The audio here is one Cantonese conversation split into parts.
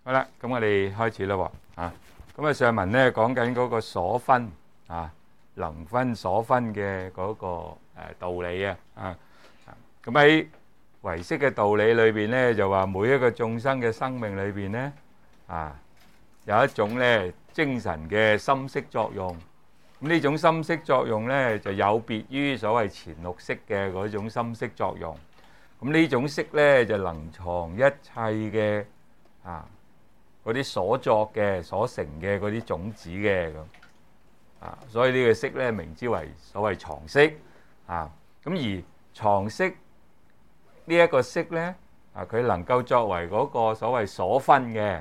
好啦，咁我哋開始啦喎，咁上文咧講緊嗰個所分能分所分嘅嗰個道理啊，咁喺唯識嘅道理裏邊咧，就話每一個眾生嘅生命裏邊咧，有一種咧精神嘅心識作用。咁呢種心識作用咧，就有別於所謂前六識嘅嗰種心識作用。咁呢種識咧，就能藏一切嘅嗰啲所作嘅、所成嘅嗰啲種子嘅咁。所以呢個識咧，名之為所謂藏識。咁而藏識呢一個識咧，佢能夠作為嗰個所謂所分嘅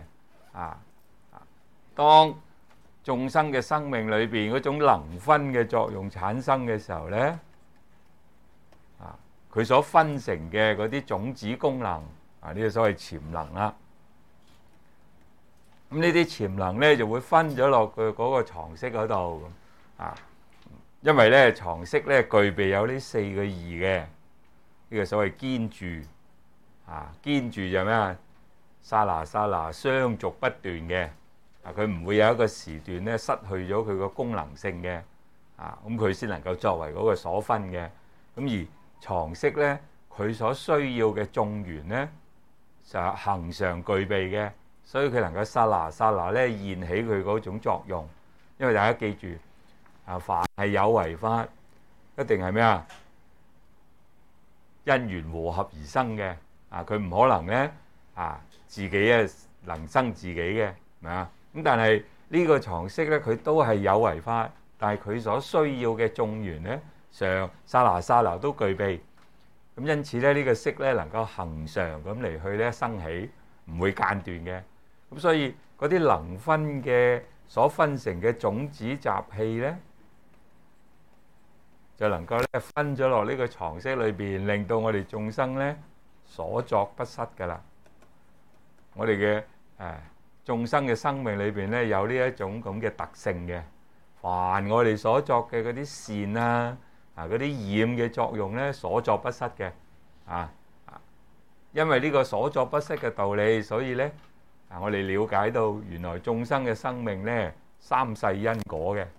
當眾生嘅生命裏邊嗰種能分嘅作用產生嘅時候咧，佢所分成嘅嗰啲種子功能呢個所謂潛能啦。咁呢啲潛能咧就會分咗落去嗰個藏識嗰度因為咧藏識咧具備有呢四個義嘅，呢個所謂堅住堅住就咩啊？剎那剎那相續不斷嘅。佢唔會有一個時段咧失去咗佢個功能性嘅，咁佢先能夠作為嗰個所分嘅。咁而藏識咧，佢所需要嘅眾緣咧就係恆常具備嘅，所以佢能夠剎那剎那咧現起佢嗰種作用。因為大家記住凡係有為法，一定係咩啊？因緣和合而生嘅，佢唔可能咧自己能生自己嘅，係咪啊？咁但係呢個藏識咧，佢都係有為法，但係佢所需要嘅眾緣咧，上剎那剎那都具備。咁因此咧，呢個識咧能夠恆常咁嚟去咧生起，唔會間斷嘅。咁所以嗰啲能分嘅所分成嘅種子習氣咧，就能夠咧分咗落呢個藏識裏邊，令到我哋眾生咧所作不失㗎啦。我哋嘅眾生嘅生命裏邊咧有呢一種咁嘅特性嘅，凡我哋所作嘅嗰啲善嗰啲染嘅作用咧，所作不失嘅因為呢個所作不失嘅道理，所以咧我哋了解到原來眾生嘅生命咧三世因果嘅，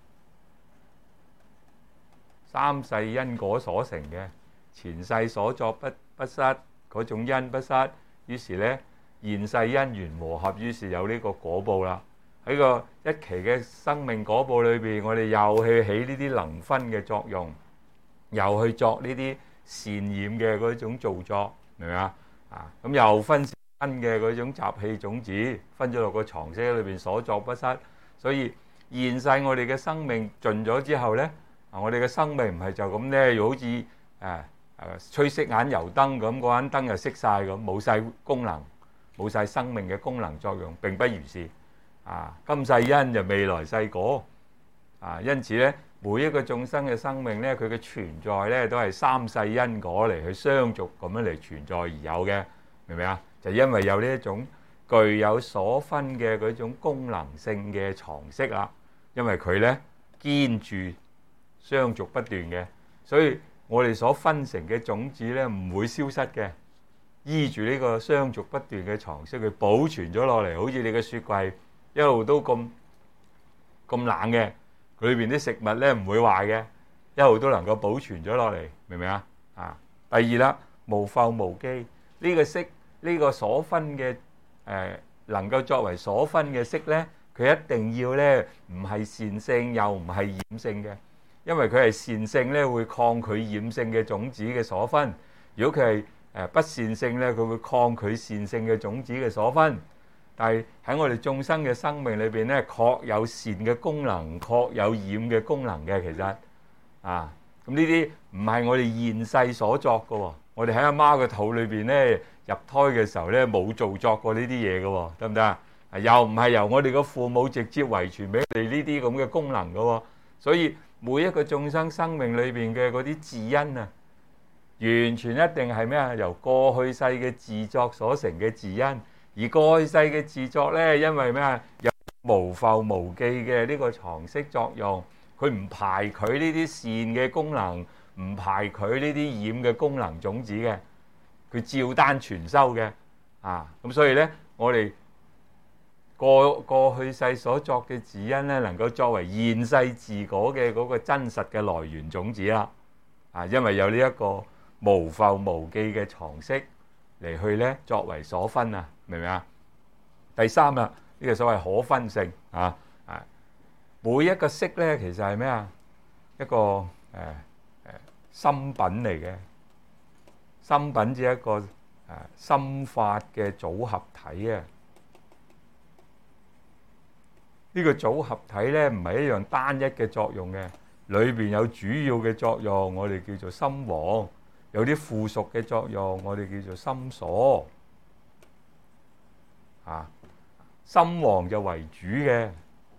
三世因果所成嘅，前世所作不失嗰種因不失，於是咧現世因緣和合，於是有呢個果報啦。喺個一期嘅生命果報裏邊，我哋又去起呢啲能分嘅作用，又去作呢啲善染嘅嗰種造作，明唔明啊？咁又分新嘅嗰種習氣種子，分咗落個藏識裏邊所作不失。所以現世我哋嘅生命盡咗之後咧，我哋嘅生命唔係就咁咧，又好似吹熄眼油燈咁，嗰盞燈就熄晒咁，冇晒功能。冇晒生命嘅功能作用，並不如是今世因就未來世果因此咧，每一個眾生嘅生命咧，佢嘅存在咧都係三世因果嚟去相續咁樣嚟存在而有嘅，明唔明啊？就因為有呢一種具有所分嘅嗰種功能性嘅藏識啦，因為佢咧堅住相續不斷嘅，所以我哋所分成嘅種子咧唔會消失嘅。依住呢個相續不斷嘅藏識，佢保存咗落嚟，好似你嘅雪櫃一路都咁冷嘅，佢裏邊啲食物咧唔會壞嘅，一路都能夠保存咗落嚟，明唔明啊？第二啦，無復無機，呢個識呢個所分嘅能夠作為所分嘅識咧，佢一定要咧唔係善性又唔係染性嘅，因為佢係善性咧會抗拒染性嘅種子嘅所分，如果佢係不善性咧，佢會抗拒善性嘅種子嘅所分。但係喺我哋眾生嘅生命裏邊咧，確有善嘅功能，確有染嘅功能嘅。其實咁呢啲唔係我哋現世所作嘅喎。我哋喺阿媽嘅肚裏邊咧，入胎嘅時候咧冇做作過呢啲嘢嘅喎，得唔得啊？又唔係由我哋嘅父母直接遺傳俾我哋呢啲咁嘅功能嘅喎。所以每一個眾生生命裏邊嘅嗰啲自因完全一定係咩啊？由過去世嘅自作所成嘅自因，而過去世嘅自作咧，因為咩啊？有無復無記嘅呢個藏識作用，佢唔排拒呢啲善嘅功能，唔排拒呢啲染嘅功能種子嘅，佢照單全收嘅咁所以咧，我哋過去世所作嘅子因咧，能夠作為現世自果嘅嗰個真實嘅來源種子啦。因為有呢一個無浮無記嘅藏識嚟去咧作為所分啊，明唔明啊？第三啦，呢個所謂可分性每一個識咧其實係咩啊？一個心品嚟嘅，心品只係一個心法嘅組合體啊。呢個組合體咧唔係一樣單一嘅作用嘅，裏邊有主要嘅作用，我哋叫做心王；有啲附屬嘅作用，我哋叫做心所。心王就為主嘅，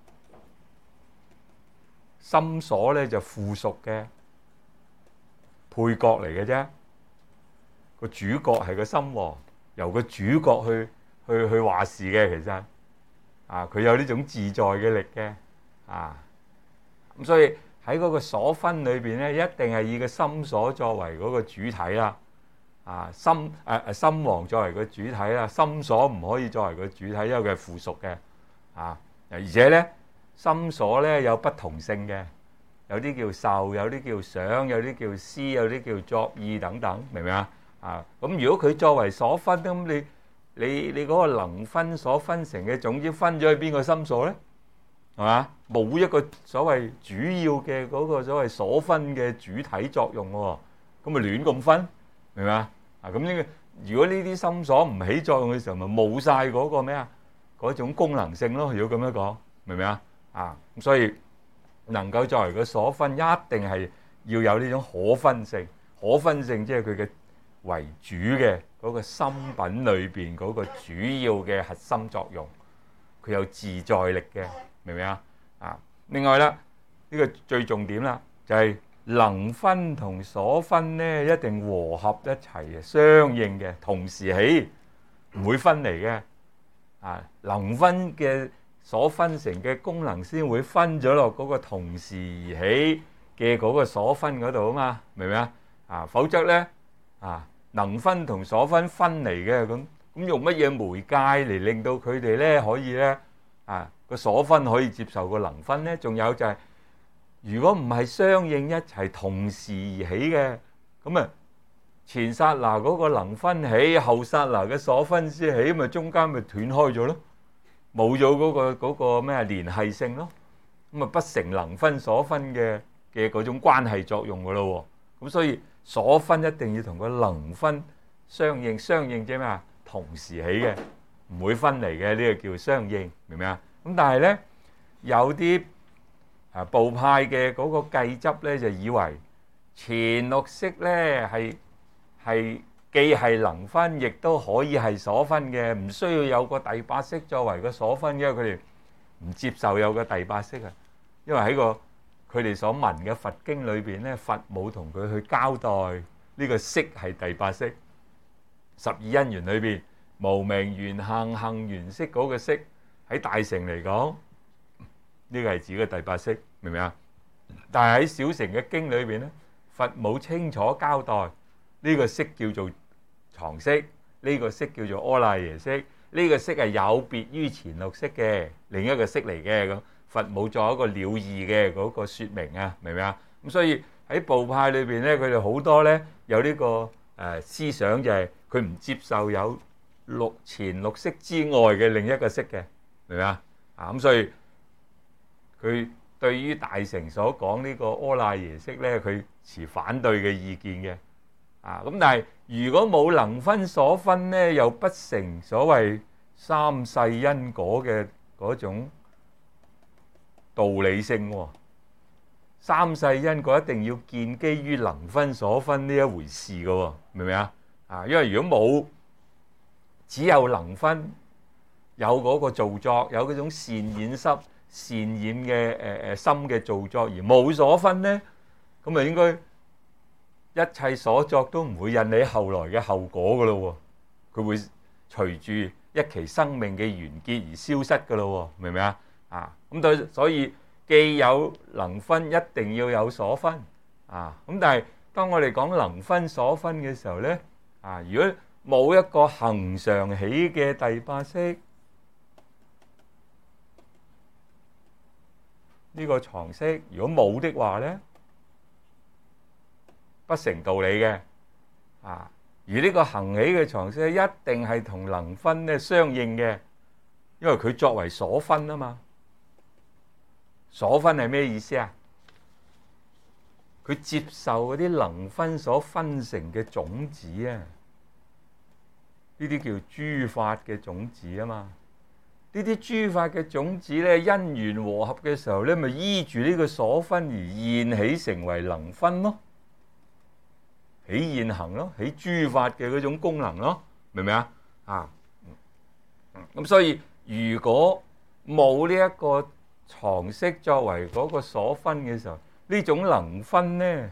心所咧就附屬嘅配角嚟嘅啫。個主角係個心王，由個主角去話事嘅，其實。佢有呢種自在嘅力嘅，咁所以喺嗰個所分裏邊咧，一定係以個心所作為嗰個主體啦，心王作為個主體啦，心所唔可以作為個主體，因為佢係附屬嘅，而且咧心所咧有不同性嘅，有啲叫受，有啲叫想，有啲叫思，有啲叫作意等等，明唔明啊？咁如果佢作為所分，咁你嗰個能分所分成嘅種子分咗去邊個心所咧？係嘛？冇一個所謂主要嘅嗰個所謂所分嘅主體作用喎，咁咪亂咁分，明唔明啊？咁呢個如果呢啲心所唔起作用嘅時候，咪冇晒嗰個咩啊？嗰種功能性咯。如果咁樣講，明唔明啊？咁所以能夠作為個所分，一定係要有呢種可分性。可分性即係佢嘅為主嘅嗰個心品裏邊嗰個主要嘅核心作用，佢有自在力嘅，明唔明啊？另外啦，呢個最重點啦，就係能分同所分咧，一定和合一齊嘅，相應嘅，同時起，唔會分離嘅。能分嘅所分成嘅功能先會分咗落嗰個同時而起嘅嗰個所分嗰度啊嘛，明唔明啊？否則咧能分同所分分離嘅，咁用乜嘢媒介嚟令到佢哋咧可以咧個所分可以接受個能分咧？仲有就係如果唔係相應一齊同時而起嘅，咁啊前剎那嗰個能分起，後剎那嘅所分先起，咪中間咪斷開咗咯，冇咗嗰個咩聯繫性咯，咁啊不成能分所分嘅嗰種關係作用噶咯喎，咁所以所分一定要同個能分相應，相應即係咩啊？同時起嘅，唔會分離嘅，呢個叫相應，明唔明啊？咁但係咧有啲部派嘅嗰個計執咧，就以為前六識咧係既係能分，亦都可以係所分嘅，唔需要有個第八識作為個所分，因為佢哋唔接受有個第八識啊，因為喺佢哋所聞嘅佛經裏邊咧，佛冇同佢去交代呢個識係第八識。十二因緣裏邊無明緣行行緣識嗰個識喺大乘嚟講，呢個係指嘅第八識，明唔明啊？但係喺小乘嘅經裏邊咧，佛冇清楚交代呢個識叫做藏識，呢個識叫做阿賴耶識，呢個識係有別於前六識嘅另一個識嚟嘅，咁佛冇作一個了義嘅嗰個説明啊，明唔明啊？咁所以喺部派裏邊咧，佢哋好多咧有呢個思想，就係佢唔接受有前六識之外嘅另一個識嘅，明唔明啊？咁所以佢對於大乘所講呢個阿賴耶識咧，佢持反對嘅意見嘅。咁但係如果冇能分所分咧，又不成所謂三世因果嘅嗰種道理性喎。三世因果一定要建基於能分所分呢一回事嘅喎，明唔明啊？因為如果冇，只有能分，有嗰個造作，有嗰種善染濕、善染嘅心嘅造作，而冇所分咧，咁啊應該一切所作都唔會引起後來嘅後果嘅咯喎，佢會隨住一期生命嘅完結而消失嘅咯喎，明唔明啊？咁所以既有能分，一定要有所分咁但係當我哋講能分所分嘅時候咧，如果冇一個恆常起嘅第八識， 呢個床飾，如果冇的話咧，不成道理嘅。而呢個行起嘅床飾一定係同能分咧相應嘅，因為佢作為所分啊嘛。所分係咩意思啊？佢接受嗰啲能分所分成嘅種子啊，呢啲叫諸法嘅種子啊嘛。呢啲諸法嘅種子咧，因緣和合嘅時候咧，咪依住呢個所分而現起成為能分咯，起現行咯，起諸法嘅嗰種功能咯，明唔明啊？咁所以如果冇呢一個床飾作為嗰個所分嘅時候，呢種能分咧，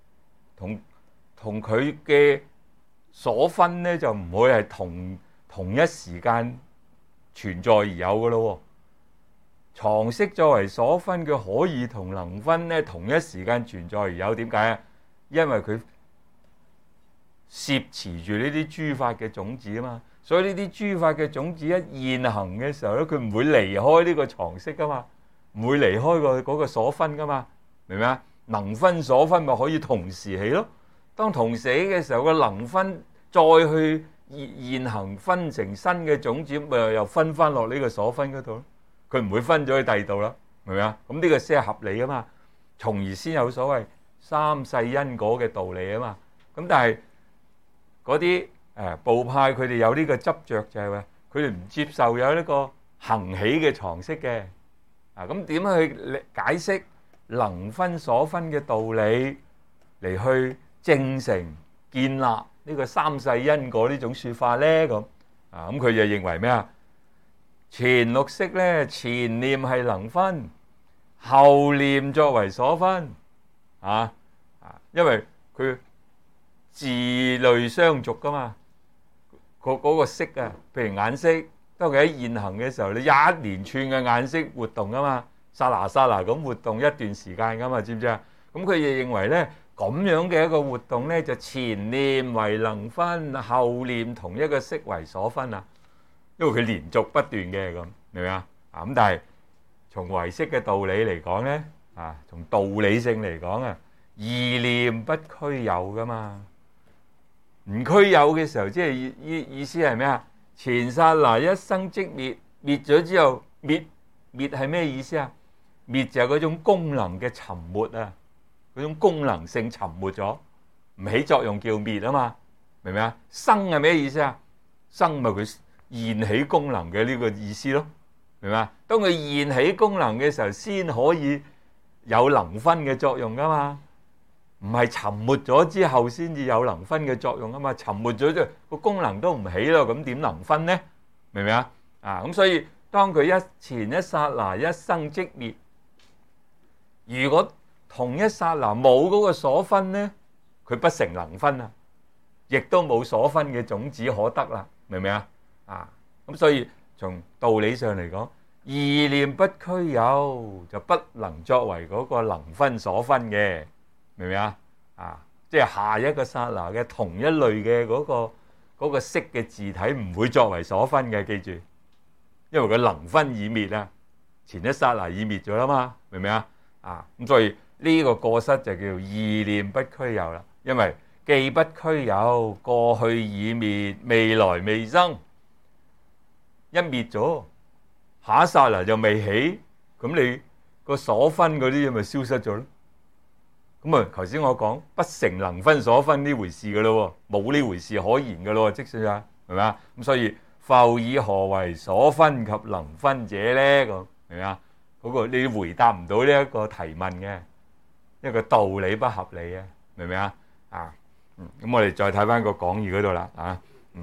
同佢嘅所分咧，就唔會係同一時間存在而有嘅咯。床飾作為所分，佢可以同能分咧同一時間存在而有。點解啊？因為佢攝持住呢啲諸法嘅種子啊嘛。所以呢啲諸法嘅種子一現行嘅時候咧，佢唔會離開呢個床飾噶嘛，唔會離開嗰個所分噶嘛，明唔明啊？能分所分咪可以同時起咯。當同時起嘅時候，個能分再去現行分成新嘅種子，咪又分翻落呢個所分嗰度咯。佢唔會分咗去第二度啦，明唔明啊？咁呢個先係合理啊嘛，從而先有所謂三世因果嘅道理啊嘛。咁但係嗰啲部派佢哋有呢個執着，就係話佢哋唔接受有呢個行起嘅床飾嘅。咁點樣去解釋能分所分嘅道理嚟去證成建立呢個三世因果呢種說法咧？咁佢就認為咩啊？前六識咧，前念係能分，後念作為所分因為佢自類相續噶嘛。嗰個色啊，譬如眼色，當佢喺現行嘅時候，你一連串嘅眼色活動噶嘛，剎那剎那咁活動一段時間噶嘛，知唔知啊？咁佢亦認為咧，咁樣嘅一個活動咧，就前念為能分，後念同一個色為所分啊。因為佢連續不斷嘅咁，明唔明啊？咁但係從唯識嘅道理嚟講咧，從道理性嚟講啊，二念不俱有噶嘛。唔俱有嘅時候，即係意思係咩啊？前剎那一生即滅，滅咗之後滅係咩意思啊？滅就係嗰種功能嘅沉沒啊，嗰種功能性沉沒咗，唔起作用叫滅啊嘛，明唔明啊？生係咩意思啊？生咪佢現起功能嘅呢個意思咯，明唔明啊？當佢現起功能嘅時候，先可以有能分嘅作用噶嘛。唔係沉沒咗之後先至有能分嘅作用啊嘛，沉沒咗就個功能都唔起咯，咁點能分呢？明唔明啊？咁所以當佢前一剎那一生即滅，如果同一剎那冇嗰個所分呢，佢不成能分啊，亦都冇所分嘅種子可得啦，明唔明啊？咁所以從道理上嚟講，二念不俱有就不能作為嗰個能分所分嘅。明唔明啊？即係下一個剎那嘅同一類嘅嗰個色嘅自體唔會作為所分嘅，記住，因為佢能分已滅啊，前一剎那已滅咗啦嘛，明唔明啊？咁所以呢個過失就叫二念不俱有啦，因為既不俱有，過去已滅，未來未生，一滅咗，下一剎那就未起，咁你個所分嗰啲嘢咪消失咗咯？咁頭先我講不成能分所分呢回事嘅咯，冇呢回事可言嘅咯，即係啊，係咪啊？咁所以復以何為所分及能分者咧？咁明唔明啊？嗰個你回答唔到呢一個提問嘅，一個道理不合理啊，明唔明啊？咁我哋再睇翻個講義嗰度啦，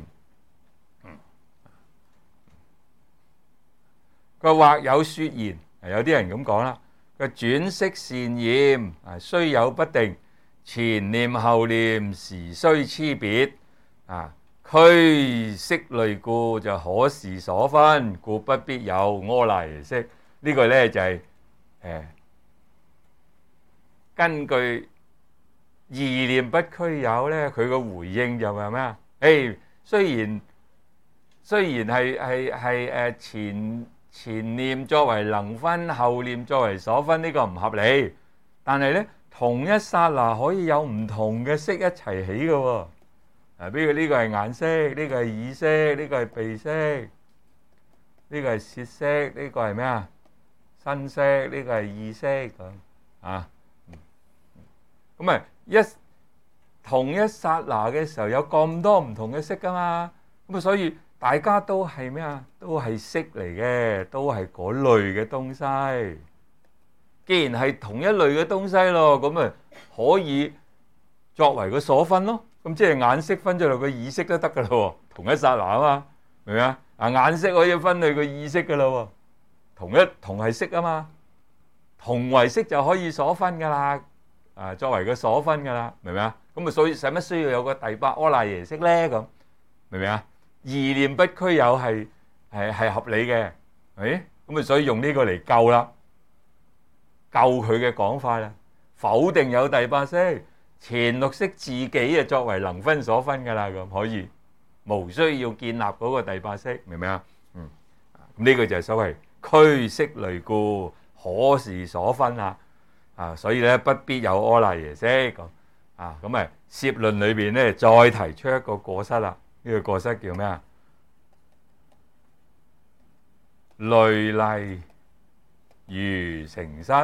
佢或有說言，有啲人咁講啦。個轉識善驗雖有不定，前念後念時須差別俱色類故，就可是所分，故不必有柯那耶識。呢個咧就係根據二念不俱有咧，佢個回應就係咩啊？雖然係前前念作為能分，後念作為所分，呢個唔合理。但係咧，同一剎那可以有唔同嘅色一齊起嘅喎。比如呢個係眼色，呢個係耳色，呢個係鼻色，呢個係舌色，呢個係咩啊？身色，呢個係意色咁啊。咁啊，同一剎那嘅時候有咁多唔同嘅色噶嘛。咁啊，所以大家都係咩啊？都係色嚟嘅，都係嗰類嘅東西。既然係同一類嘅東西咯，咁啊可以作為個所分咯。咁即係眼色分咗落個耳色都得噶咯，同一剎那啊嘛，明唔明啊？眼色可以分去個耳色噶咯，同係色啊嘛，同為色就可以所分噶啦，作為個所分噶啦，明唔明啊？咁啊，所以使乜需要有個第八阿賴耶識咧？咁明唔明啊？二念不俱有係合理嘅，係咁啊，所以用呢個嚟救啦，救佢嘅講法啦，否定有第八識。前六識自己作為能分所分噶啦，咁可以無需要建立嗰個第八識，明唔明啊？咁呢個就係所謂俱色類故，可是所分啦。所以咧不必有阿賴耶識咁。咁啊，攝論裏邊咧再提出一個過失啦。呢個過失叫咩啊？類例如成失。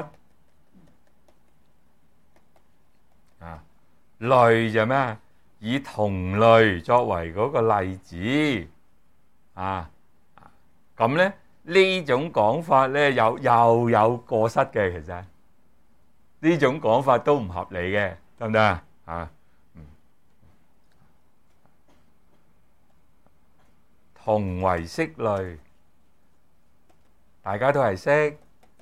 類就咩啊？以同類作為嗰個例子咁咧呢種講法咧又有過失嘅，其實呢種講法都唔合理嘅，得唔得啊？同為色類，大家都係色，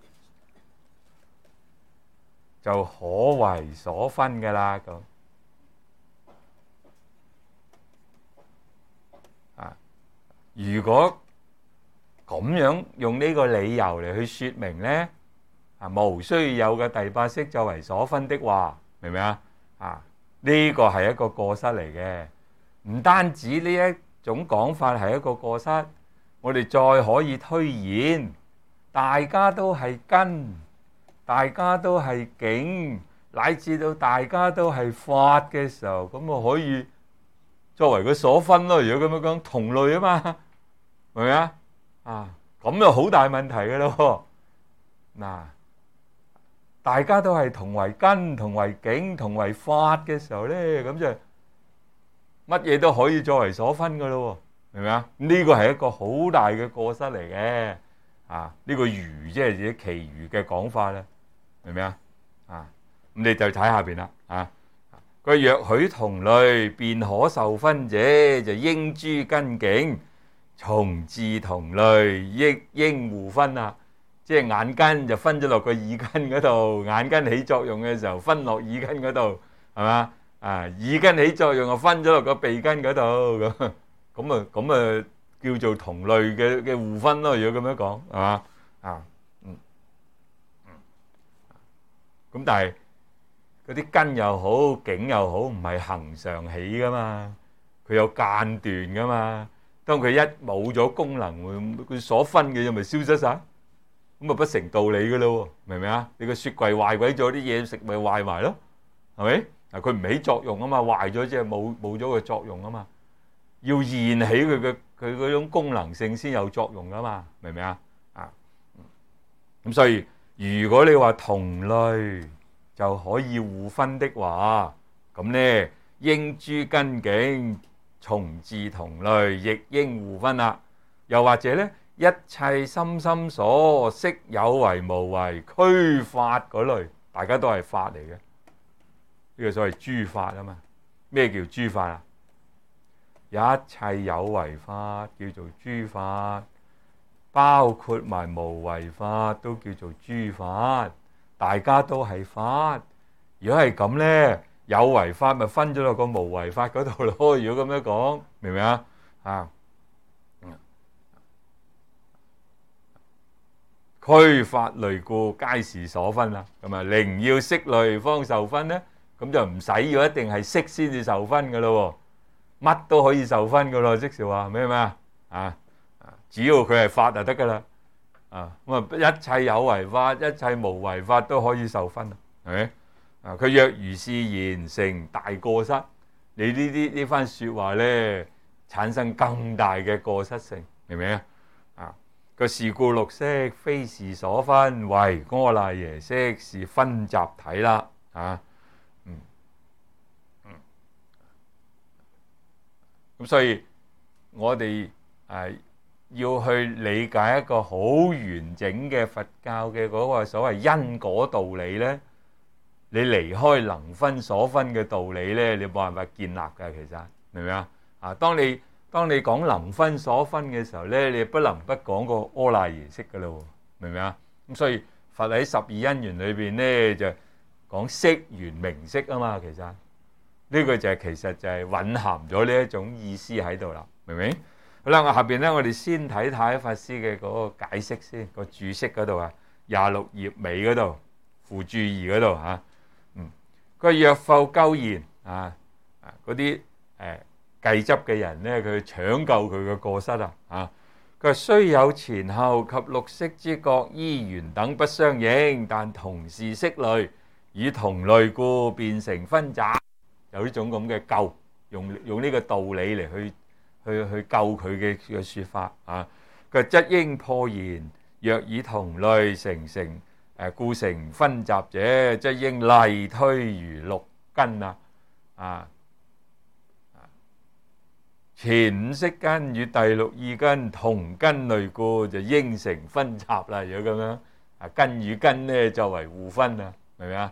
就可為所分噶啦咁。如果咁樣用呢個理由嚟去說明咧，無需有嘅第八識作為所分的話，明唔明啊？呢個係一個過失嚟嘅。唔單止呢一種講法係一個過失，我哋再可以推演，大家都係根，大家都係境，乃至到大家都係法嘅時候，咁我可以作為個所分咯。如果咁樣講，同類啊嘛，明唔明啊？咁就好大問題嘅咯。嗱，大家都係同為根、同為境、同為法嘅時候咧，咁就乜嘢都可以作為所分嘅咯，明唔明啊？呢個係一個好大嘅過失嚟嘅。呢個餘即係自己其餘嘅講法啦，明唔明啊？咁你就睇下邊啦。佢若許同類便可受分者，就應諸根境從自同類，亦應互分啦。即係眼根就分咗落個耳根嗰度，眼根起作用嘅時候分落耳根嗰度，係嘛？耳根起作用就分咗落個鼻根嗰度，咁啊叫做同類嘅互分咯。如果咁樣講，係嘛？咁但係嗰啲根又好，境又好，唔係恆常起噶嘛，佢有間斷噶嘛。當佢一冇咗功能，佢所分嘅嘢咪消失晒，咁啊不成道理噶咯，明唔明啊？你個雪櫃壞鬼咗，啲嘢食咪壞埋咯，係咪？佢唔起作用啊嘛，壞咗即係冇咗個作用啊嘛，要燃起佢嗰種功能性先有作用噶嘛，明唔明啊？咁所以如果你話同類就可以互分的話，咁呢應諸根境從自同類，亦應互分啦。又或者呢，一切心心所識有為無為俱法嗰類，大家都係法嚟嘅。呢個所謂諸法啊嘛。咩叫諸法啊？一切有為法叫做諸法，包括埋無為法都叫做諸法。大家都係法。如果係咁呢，有為法咪分咗落個無為法嗰度咯。如果咁樣講，明唔明啊？俱法類故，皆是所分啦。咁啊，寧要色類方受分呢，咁就唔使要一定係色先至受分噶咯。乜都可以受分噶咯，即是話咩啊？只要佢係法就得噶啦。 咁一切有為法，一切無為法都可以受分，係咪？佢若如是言，成大過失。你呢番説話咧，產生更大嘅過失性，明唔明啊？個是故六識非是所分，唯阿賴耶識是分集體啦。咁所以我哋要去理解一個好完整嘅佛教嘅嗰個所謂因果道理咧，你離開能分所分嘅道理咧，你冇辦法建立㗎。其實明唔明啊？當你講能分所分嘅時候咧，你不能不講個阿賴耶識㗎咯，明唔明啊？咁所以佛喺十二因緣裏邊咧就講色緣名色啊嘛，其實呢個其實就係蘊含咗呢一種意思喺度啦，明唔明？好啦，我下邊咧，我哋先睇太法師嘅嗰個解釋先，個注釋嗰度26頁尾嗰度附注2嗰度佢若復鳩言嗰啲計執嘅人咧，佢搶救佢嘅過失佢話雖有前後及六識之覺依緣等不相應，但同是色類，以同類故變成分集，有呢種咁嘅救，用呢個道理嚟去救佢嘅説法佢話則應破言，若以同類成故成分集者，則應例推如六根前五色根與第六意根同根類故，就應成分集啦。如果咁樣根與根咧作為互分明唔明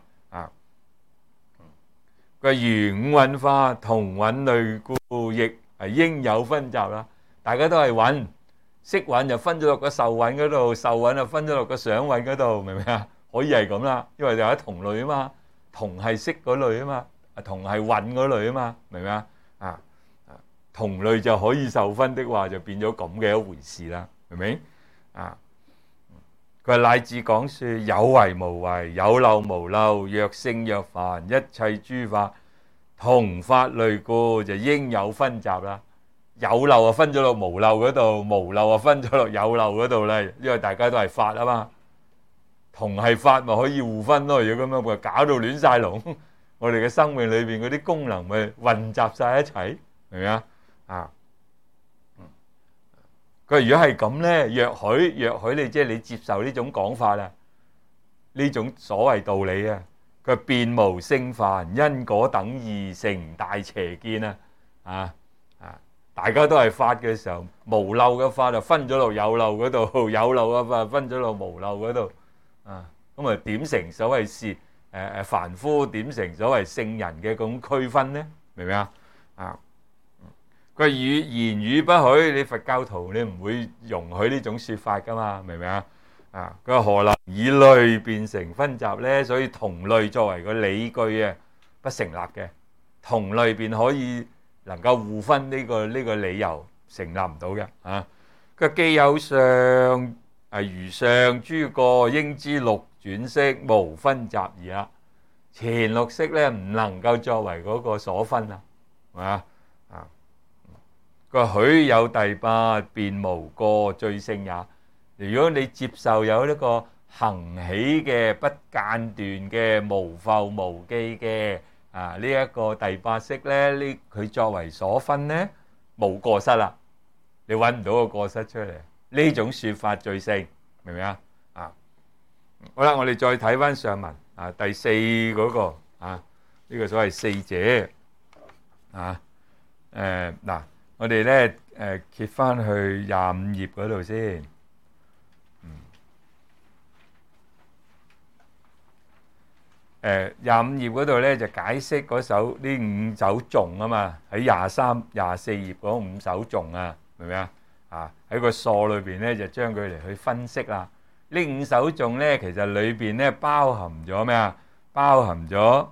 佢話如五蘊化同蘊類故，亦係應有分集啦。大家都係蘊，色蘊就分咗落個受蘊嗰度，受蘊就分咗落個想蘊嗰度，明唔明可以係咁啦，因為就係同類啊嘛，同係色嗰類啊嘛，同係蘊嗰類啊嘛，明唔明同類就可以受分的話，就變咗咁嘅一回事啦，明唔明佢話乃至講説有為無為，有漏無漏，若聖若凡，一切諸法同法類故，就應有分集啦。有漏啊分咗落無漏嗰度，無漏啊分咗落有漏嗰度啦，因為大家都係法啊嘛，同係法咪可以互分咯。如果咁樣咪搞到亂晒龍，我哋嘅生命裏邊嗰啲功能咪混雜晒一齊，明唔明佢如果係咁咧，若許你即係你接受呢種講法呢種所謂道理佢辨無聖凡因果等義成大邪見大家都係法嘅時候，無漏嘅法就分咗落有漏嗰度，有漏嘅法分咗落無漏嗰度咁點成所謂是凡夫，點成所謂聖人嘅咁區分呢？明唔明佢言語不許，你佛教徒你唔會容許呢種說法噶嘛，明唔明佢話何能以類變成分集呢？所以同類作為個理據不成立嘅，同類便可以能夠互分呢個理由成立唔到嘅佢既有相如上諸個，應知六轉識無分集義啦。前六識咧唔能夠作為嗰個所分係嘛佢話許有第八，便無過最勝也。如果你接受有呢個行起嘅不間斷嘅無復無記嘅呢一個第八識咧，佢作為所分咧冇過失啦，你揾唔到個過失出嚟，呢種說法最勝，明唔明好啦，我哋再睇翻上文第四嗰個呢個所謂四者嗱。我哋咧揭翻去25頁嗰度先，25頁嗰度咧就解釋嗰首呢五首頌嘛，喺23、24頁嗰五首頌明唔明喺個疏裏邊咧就將佢嚟去分析啦。呢五首頌咧其實裏邊咧包含咗咩包含咗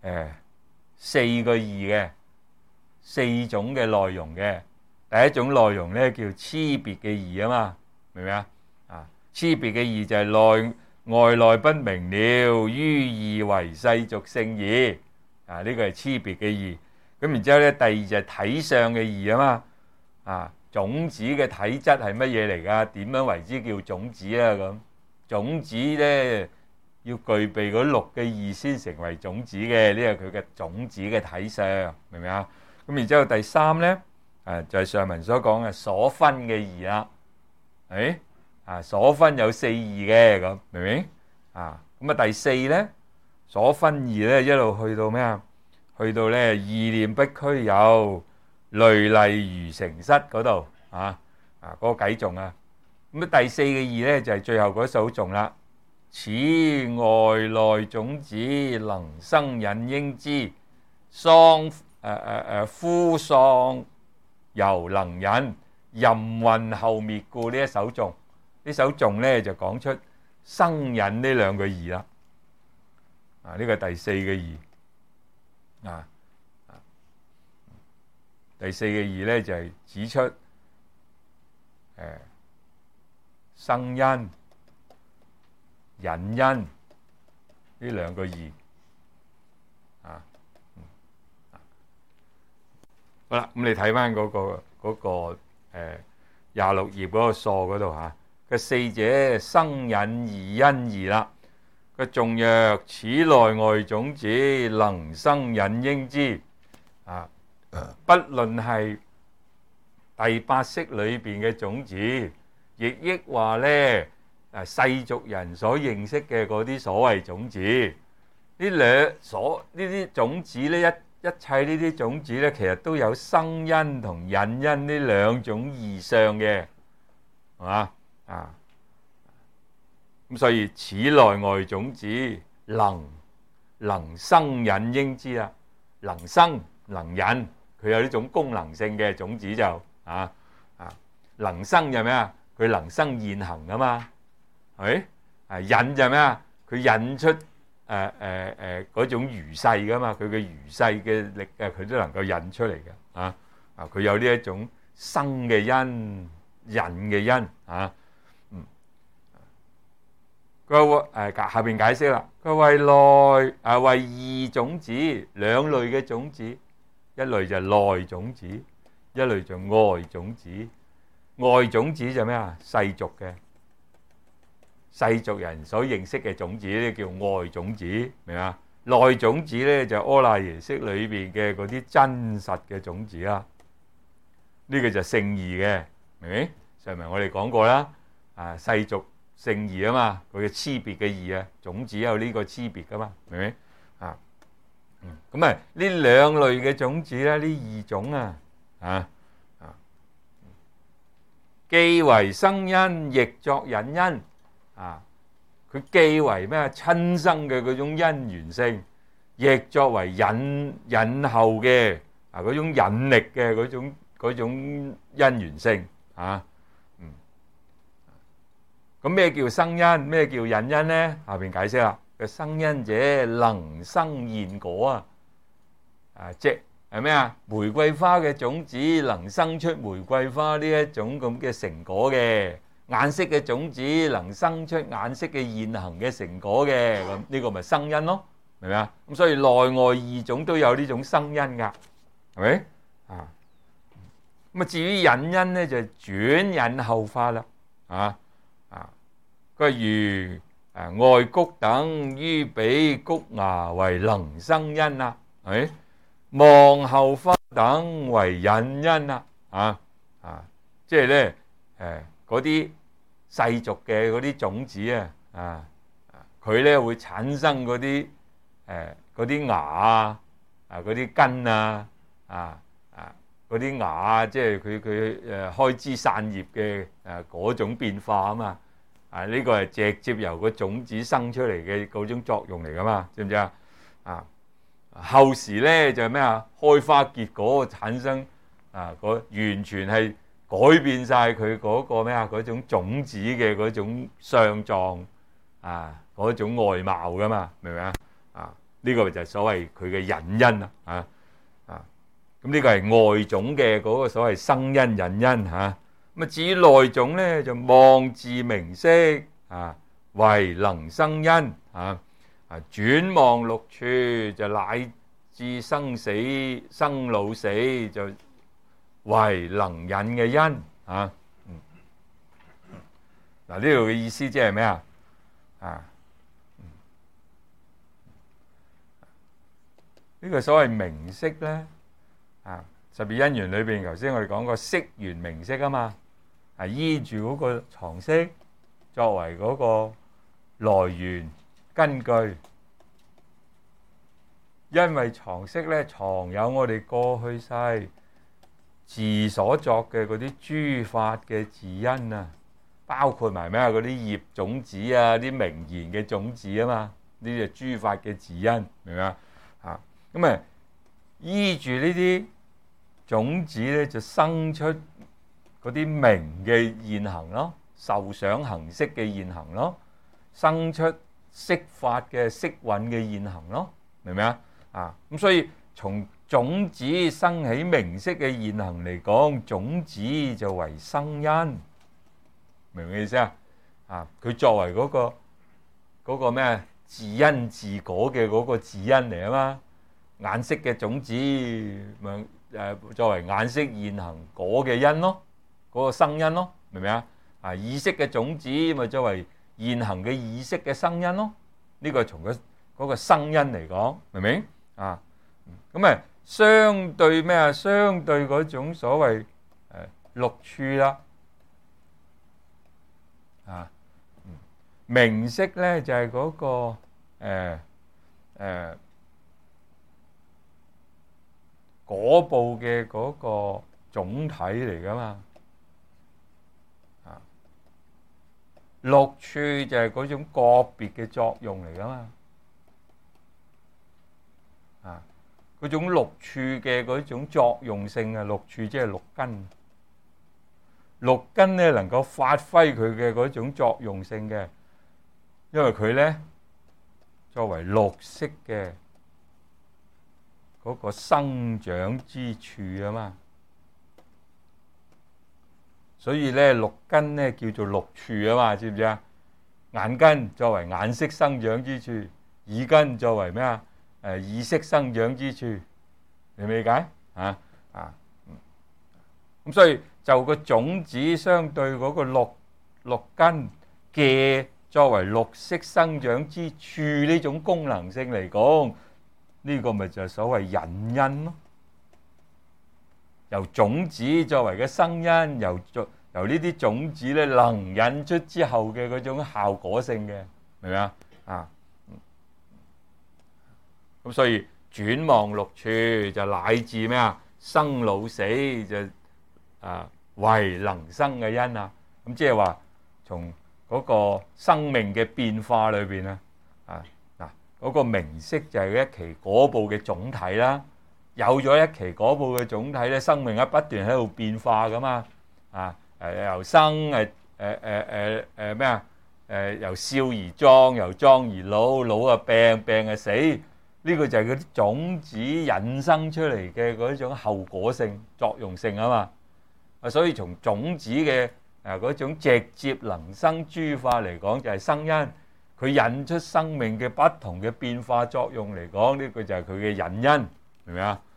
4個義嘅4種嘅內容嘅。第一種內容咧叫差別嘅義嘛，明唔明差別嘅義就係外內不明了，於義為世俗聖義呢個係差別嘅義。咁然之後咧，第二就係體相嘅義嘛種子嘅體質係乜嘢嚟㗎？點樣為之叫種子啊？咁種子咧要具備嗰六嘅義先成為種子嘅，呢個佢嘅種子嘅體相，明唔明啊？咁然之後第三咧，就係上文所講嘅所分嘅義啦。所分有四義嘅，咁明唔明？咁啊第四咧，所分義咧一路去到咩啊？去到咧意念不拘有，雷厲如城室嗰度嗰個偈頌啊。咁啊第四嘅義咧就係最後嗰首頌啦。此外內種子能生引應之，夫喪猶能引，淫混後滅故。呢一首頌，呢首頌咧就講出生引呢兩個義啦。呢個第四嘅義第四嘅義咧就係指出生因、引因呢兩個義好啦，咁你睇翻嗰個26頁嗰個疏嗰度嘅四者生引而因義啦。個頌曰：此內外種子能生引應之。不論係第八識裏邊嘅種子，亦抑話咧世俗人所認識嘅嗰啲所謂種子，呢啲種子咧一切呢啲種子咧，其實都有生因同引因呢兩種義相嘅，係嘛？咁所以此內外種子能生引應之啦，能生能引，佢有呢種功能性嘅種子就能生就咩啊？佢能生現行啊嘛，係咪？引就咩啊？佢引出嗰種餘勢噶嘛，佢嘅餘勢嘅力佢都能夠引出嚟嘅佢有呢一種生嘅因、引嘅因佢下邊解釋啦，佢為為二種子，兩類嘅種子，一類就內種子，一類就外種子。外種子就咩啊？世俗嘅世俗人所認識嘅種子呢，叫外種子，明嘛？內種子咧就阿賴耶識裏邊嘅嗰啲真實嘅種子啦。呢個就聖義嘅，明唔明？上文我哋講過啦，世俗聖義啊嘛，佢嘅差別嘅義種子有呢個差別噶嘛，明唔明？咁呢兩類嘅種子咧，呢二種既為生因，亦作引因。佢既為咩親生嘅嗰種因緣性，亦作為引後嘅嗰種引力嘅嗰種因緣性咁咩叫生因？咩叫引因呢？下邊解釋啦。個生因者能生現果即係咩啊？玫瑰花嘅種子能生出玫瑰花呢一種咁嘅成果嘅。眼色嘅種子能生出眼色嘅現行嘅成果嘅，咁呢個咪生因咯，明唔明啊？咁所以內外二種都有呢種生因噶，係咪？咁至於引因咧，就轉引後法啦，佢如外谷等於彼谷芽為能生因啦，係咪？望後花等為引因啦，即係咧嗰啲世俗嘅嗰啲種子佢咧會產生嗰啲芽嗰啲根嗰啲芽即係佢開枝散葉嘅嗰種變化啊嘛，呢個係直接由個種子生出嚟嘅嗰種作用嚟噶嘛，知唔知後時咧就係咩開花結果產生完全係改變晒佢嗰個咩嗰種種子嘅嗰種相狀嗰種外貌噶嘛，明唔明呢個就係所謂佢嘅引因啦咁呢個係外種嘅嗰個所謂生因引因咁至於內種咧就望自名色為能生因轉望六處就乃至生老死就為能引嘅因啊。嗱，呢度嘅意思即係咩啊？呢個所謂名色咧，十二因緣裏邊，頭先我哋講過色緣名色啊嘛，依住嗰個藏色作為嗰個來源根據，因為藏色咧藏有我哋過去世自所作嘅嗰啲諸法嘅自因啊，包括埋咩啊？嗰啲業種子啊，啲名言嘅種子啊嘛，呢啲係諸法嘅自因，明唔明啊？咁啊，依住呢啲種子咧，就生出嗰啲名嘅現行咯，受想行識嘅現行咯，生出色法嘅色蘊嘅現行咯，明唔明啊？咁所以從種子生起名色嘅現行嚟講，種子就為生因，明唔明意思啊？佢作為嗰個咩自因自果嘅嗰個自因嚟啊嘛。眼色嘅種子咪作為眼色現行果嘅因咯，嗰個生因咯，明唔明啊？意識嘅種子咪作為現行嘅意識嘅生因咯，呢個從嗰個生因嚟講，明唔明啊？咁相對咩啊？相對嗰種所謂六處啦，名色咧就係嗰個果報嘅嗰個總體嚟噶嘛，六處就係嗰種個別嘅作用嚟噶嘛，嗰種六處嘅嗰種作用性啊，六處即係六根，六根咧能夠發揮佢嘅嗰種作用性嘅，因為佢咧作為綠色嘅嗰個生長之處啊嘛，所以咧六根咧叫做六處啊嘛，知唔知啊？眼根作為眼色生長之處，耳根作為咩啊？耳識生長之處，你理解咁所以就個種子相對嗰個六根嘅作為綠色生長之處呢種功能性嚟講。呢個咪就係所謂引因咯，由種子作為嘅生因，由呢啲種子咧能引出之後嘅嗰種效果性嘅，明唔明啊？咁所以轉望六處就乃至咩啊？生老死就為能生嘅因啊！咁即係話從嗰個生命嘅變化裏邊咧嗰個名色就係一期果報嘅總體啦，有咗一期果報嘅總體咧，生命不斷喺度變化噶嘛，由生咩由少而壯，由壯而老，老病，病死，呢個就係嗰啲種子引生出嚟嘅嗰種後果性作用性啊嘛，所以從種子嘅嗰種直接能生諸法嚟講，就係生因。佢引出生命嘅不同嘅變化作用嚟講，呢個就係佢嘅引因，明唔明啊？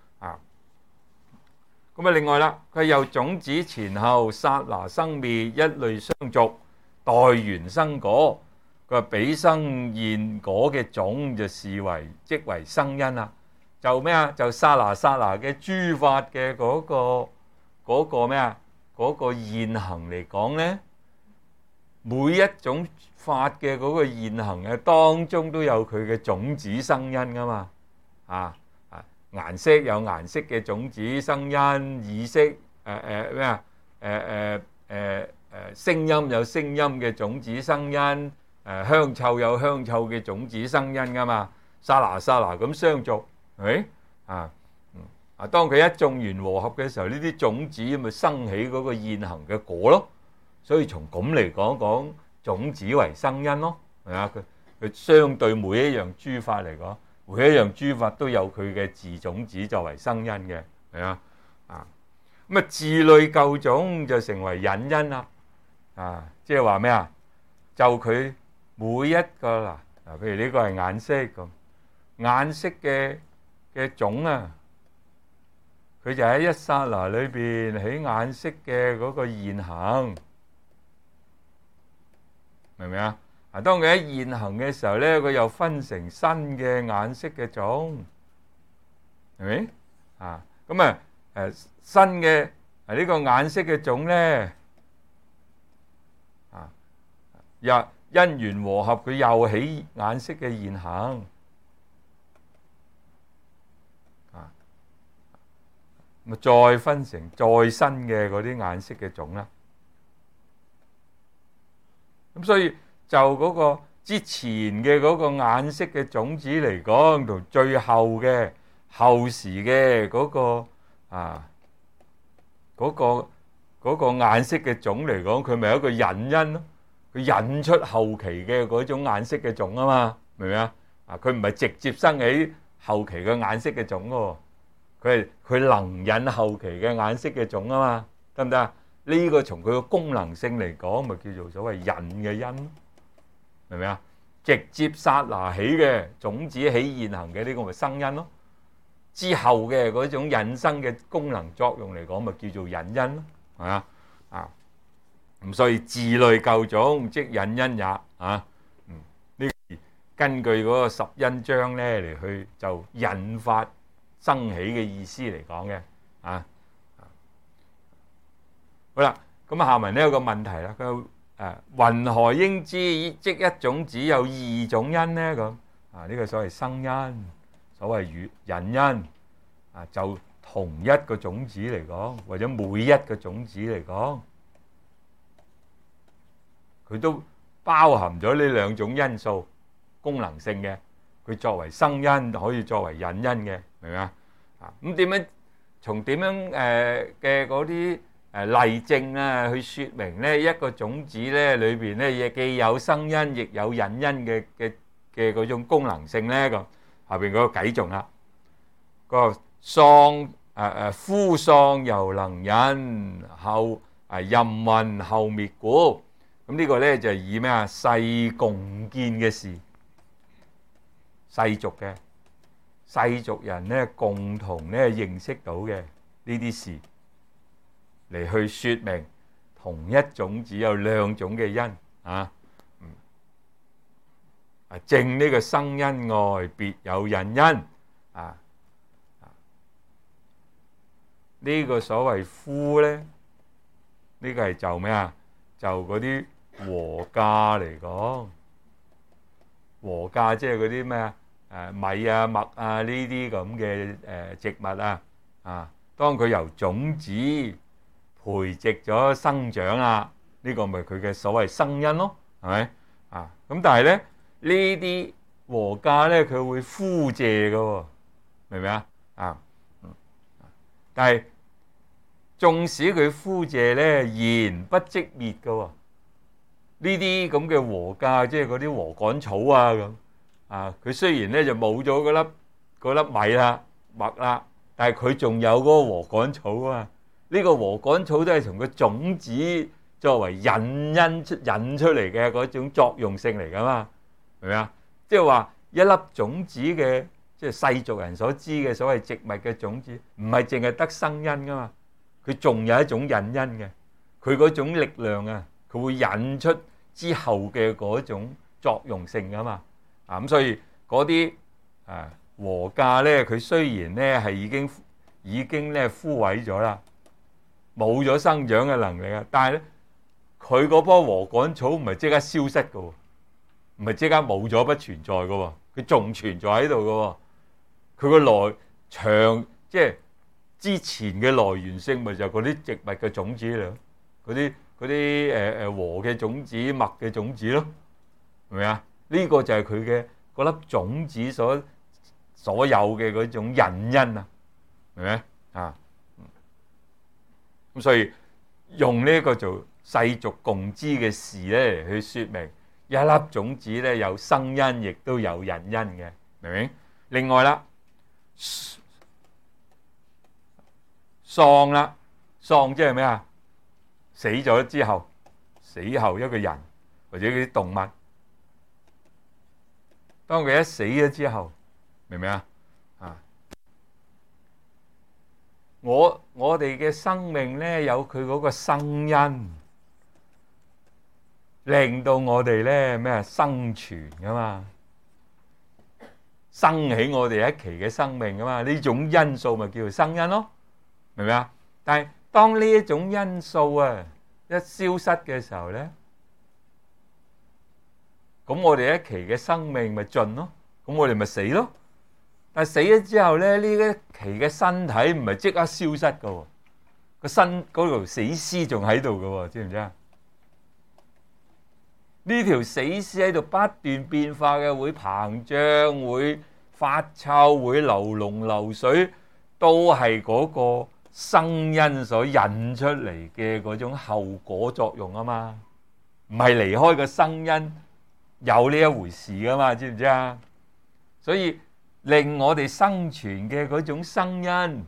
咁另外啦，佢由種子前後剎那生滅，一類相續，待緣生果。佢話彼生現果嘅種就視為即為生因啦。就咩啊？就剎那剎那嘅諸法嘅嗰個咩啊？嗰個現行嚟講咧，每一種法嘅嗰個現行嘅當中都有佢嘅種子生因噶嘛，顏色有顏色嘅種子生因，耳識聲音有聲音嘅種子生因，香臭有香臭嘅種子生因噶嘛，剎那剎那咁相續，係咪當佢一眾緣和合嘅時候，呢啲種子咪生起嗰個現行嘅果咯。所以從咁嚟講種子為生因咯，係嘛？佢相對每一樣諸法嚟講，每一樣諸法都有佢嘅自種子作為生因嘅，係嘛？咁自類舊種就成為引因啦，即係話咩啊？就佢每一個譬如呢個係眼色咁，眼色嘅種啊， 佢就喺一剎那裏邊喺眼色嘅嗰個現行，明唔明啊？當佢喺現行嘅時候咧，佢又分成新嘅眼色嘅種，係咪？咁新嘅呢個眼色嘅種咧，又因緣和合，佢又起眼色嘅現行，再分成再新嘅嗰啲眼色嘅種啦。咁所以就嗰個之前嘅嗰個眼色嘅種子嚟講，同最後嘅後時嘅嗰個嗰個眼色嘅種嚟講，佢咪有一個引因咯？佢引出後期嘅嗰種眼色嘅種啊嘛，明唔明啊？佢唔係直接生起後期嘅眼色嘅種喎，佢能引後期嘅眼色嘅種啊嘛，得唔得啊？呢個從佢個功能性嚟講，咪叫做所謂引嘅因，明唔明啊？直接剎那起嘅種子起現行嘅呢個咪生因咯，之後嘅嗰種引生嘅功能作用嚟講，咪叫做引因咯，係嘛？咁所以自類舊種即引因也呢根據嗰個十因章咧嚟去就引發生起嘅意思嚟講嘅好啦，咁下文呢有個問題啦，佢云何應知即一種只有二種因呢？咁呢個所謂生因，所謂引因就同一個種子嚟講，或者每一個種子嚟講，佢都包含咗呢兩種因素功能性嘅，佢作為生因可以作為引因嘅，明唔明啊？咁點樣從點樣嘅嗰啲例證去說明呢一個種子咧裏邊咧亦既有生因亦有引因嘅嗰種功能性咧？咁下邊嗰個偈頌啦，個喪夫喪猶能引後壬運後滅故。咁呢個咧就係以咩啊？世共見嘅事，世俗人咧共同咧認識到嘅呢啲事嚟去說明同一種只有兩種嘅因正呢個生因外別有引因呢個所謂夫咧，呢個係就咩啊？就嗰啲禾稼嚟講，禾稼即係嗰啲咩啊？米啊、麥啊呢啲咁嘅植物當佢由種子培植咗生長啦，呢個咪佢嘅所謂生因咯，係咪咁但係咧呢啲禾稼咧，佢會枯謝嘅喎，明唔明啊？但係縱使佢枯謝咧，然不即滅嘅喎。呢啲咁嘅禾稼，即係嗰啲禾稈草咁佢雖然咧就冇咗嗰粒米啦、麥啦，但係佢仲有嗰個禾稈草啊。呢個禾稈草都係從個種子作為引出嚟嘅嗰種作用性嚟噶嘛，明唔明啊？即係話一粒種子嘅，即係世俗人所知嘅所謂植物嘅種子，唔係淨係得生因噶嘛，佢仲有一種引因嘅，佢嗰種力量佢會引出之後嘅嗰種作用性噶嘛咁所以嗰啲禾稼咧，佢雖然咧係已經咧枯萎咗啦，冇咗生長嘅能力但係咧佢嗰棵禾稈草唔係即刻消失噶，唔係即刻冇咗不存在噶，佢仲存在喺度噶，佢個來長即係之前嘅來源性咪就係嗰啲植物嘅種子嚟，嗰啲禾嘅種子、麥嘅種子咯，係咪啊？呢個就係佢嘅嗰粒種子所有嘅嗰種引因明唔明咁所以用呢個做世俗共知嘅事咧嚟去說明一粒種子咧有生因，亦都有引因嘅，明唔明？另外啦，喪啦，喪即係咩啊？死咗之後，死後一個人或者嗰啲動物，當佢一死咗之後，明唔明我哋嘅生命咧有佢嗰個生因，令到我哋咧咩生存噶嘛，生起我哋一期嘅生命噶嘛，呢種因素咪叫做生因咯，明唔明啊？但係當呢一種因素啊一消失嘅時候咧，咁我哋一期嘅生命咪盡咯，咁我哋咪死咯。但係死咗之後咧，呢一期嘅身體唔係即刻消失噶喎，個身嗰條死屍仲喺度噶喎，知唔知啊？呢條死屍喺度不斷變化嘅，會膨脹、會發臭、會流膿流水，都係嗰個生因所引出嚟嘅嗰種後果作用啊嘛，唔係離開個生因有呢一回事噶嘛，知唔知啊？所以令我哋生存嘅嗰種生因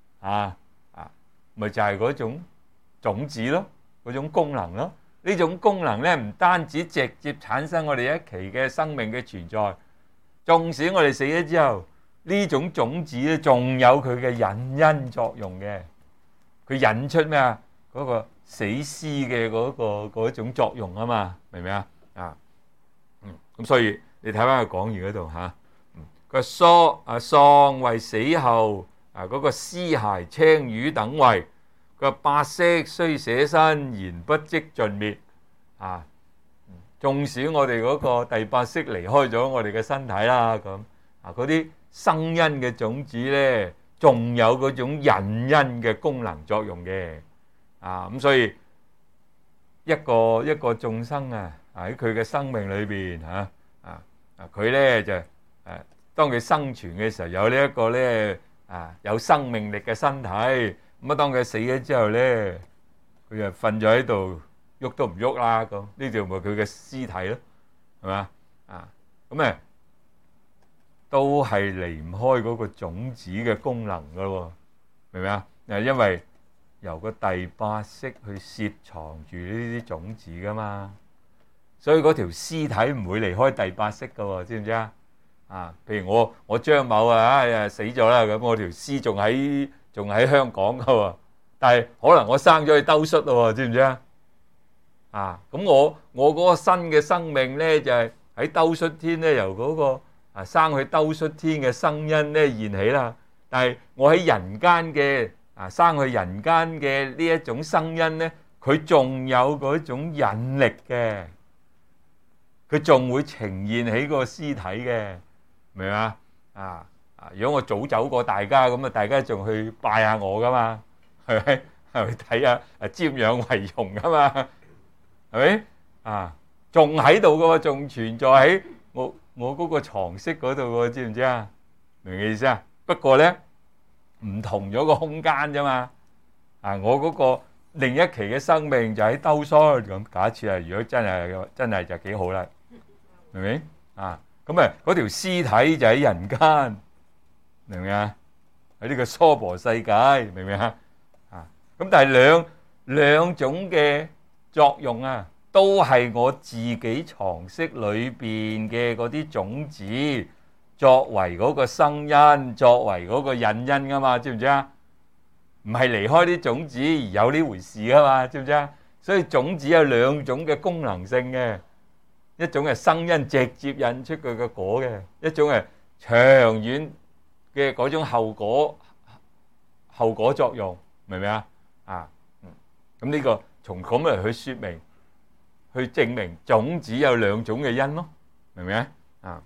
咪就係嗰種種子咯，嗰種功能咯。呢種功能咧唔單止直接產生我哋一期嘅生命嘅存在，縱使我哋死咗之後，呢種種子咧仲有佢嘅引因作用嘅，佢引出咩啊？嗰個死屍嘅嗰種作用啊嘛，明唔明啊？咁所以你睇翻佢講義嗰度嚇。個喪為死後嗰個屍骸青瘀等為，個白色雖捨身，然不即盡滅。縱使我哋嗰個第八識離開咗我哋嘅身體啦，咁嗰啲生因嘅種子咧，仲有嗰種引因嘅功能作用嘅。咁所以一個眾生喺佢嘅生命裏邊佢咧就當佢生存嘅時候有呢一個咧有生命力嘅身體，咁當佢死咗之後咧，佢就瞓咗喺度，喐都唔喐啦，咁呢條咪佢嘅屍體咯，係嘛？咁都係離唔開嗰個種子嘅功能噶咯，明唔明啊？因為由個第八識去攝藏住呢啲種子噶嘛，所以嗰條屍體唔會離開第八識噶喎，知唔知啊？譬如我張某死咗啦，咁我條屍仲喺香港噶喎，但係可能我生咗去兜率咯，知唔知啊？咁我嗰個新嘅生命咧就係喺兜率天咧，由嗰個生去兜率天嘅生因咧現起啦。但係我喺人間嘅生去人間嘅呢一種生因咧，佢仲有嗰種引力嘅，佢仲會呈現起個屍體嘅。明嘛？如果我早走過大家咁大家仲去拜下我噶嘛？係咪？係咪睇下瞻仰遺容噶嘛？係咪？仲喺度噶喎，仲存在喺我嗰個床飾嗰度喎，知唔知啊？明嘅意思啊？不過咧唔同咗個空間啫嘛。我嗰個另一期嘅生命就喺兜率咁。假設如果真係就幾好啦，明唔明？咁嗰條屍體就喺人間，明唔明啊？喺呢個娑婆世界，明唔明啊？咁但係兩種嘅作用都係我自己藏識裏邊嘅嗰啲種子，作為嗰個生因，作為嗰個引因噶嘛，知唔知啊？唔係離開啲種子而有呢回事噶嘛，知唔知啊？所以種子有兩種嘅功能性嘅。一種係生因直接引出佢嘅果嘅，一種係長遠嘅嗰種後果作用，明唔明啊？咁呢個從咁嚟去說明，去證明種子有兩種嘅因咯，明唔明啊？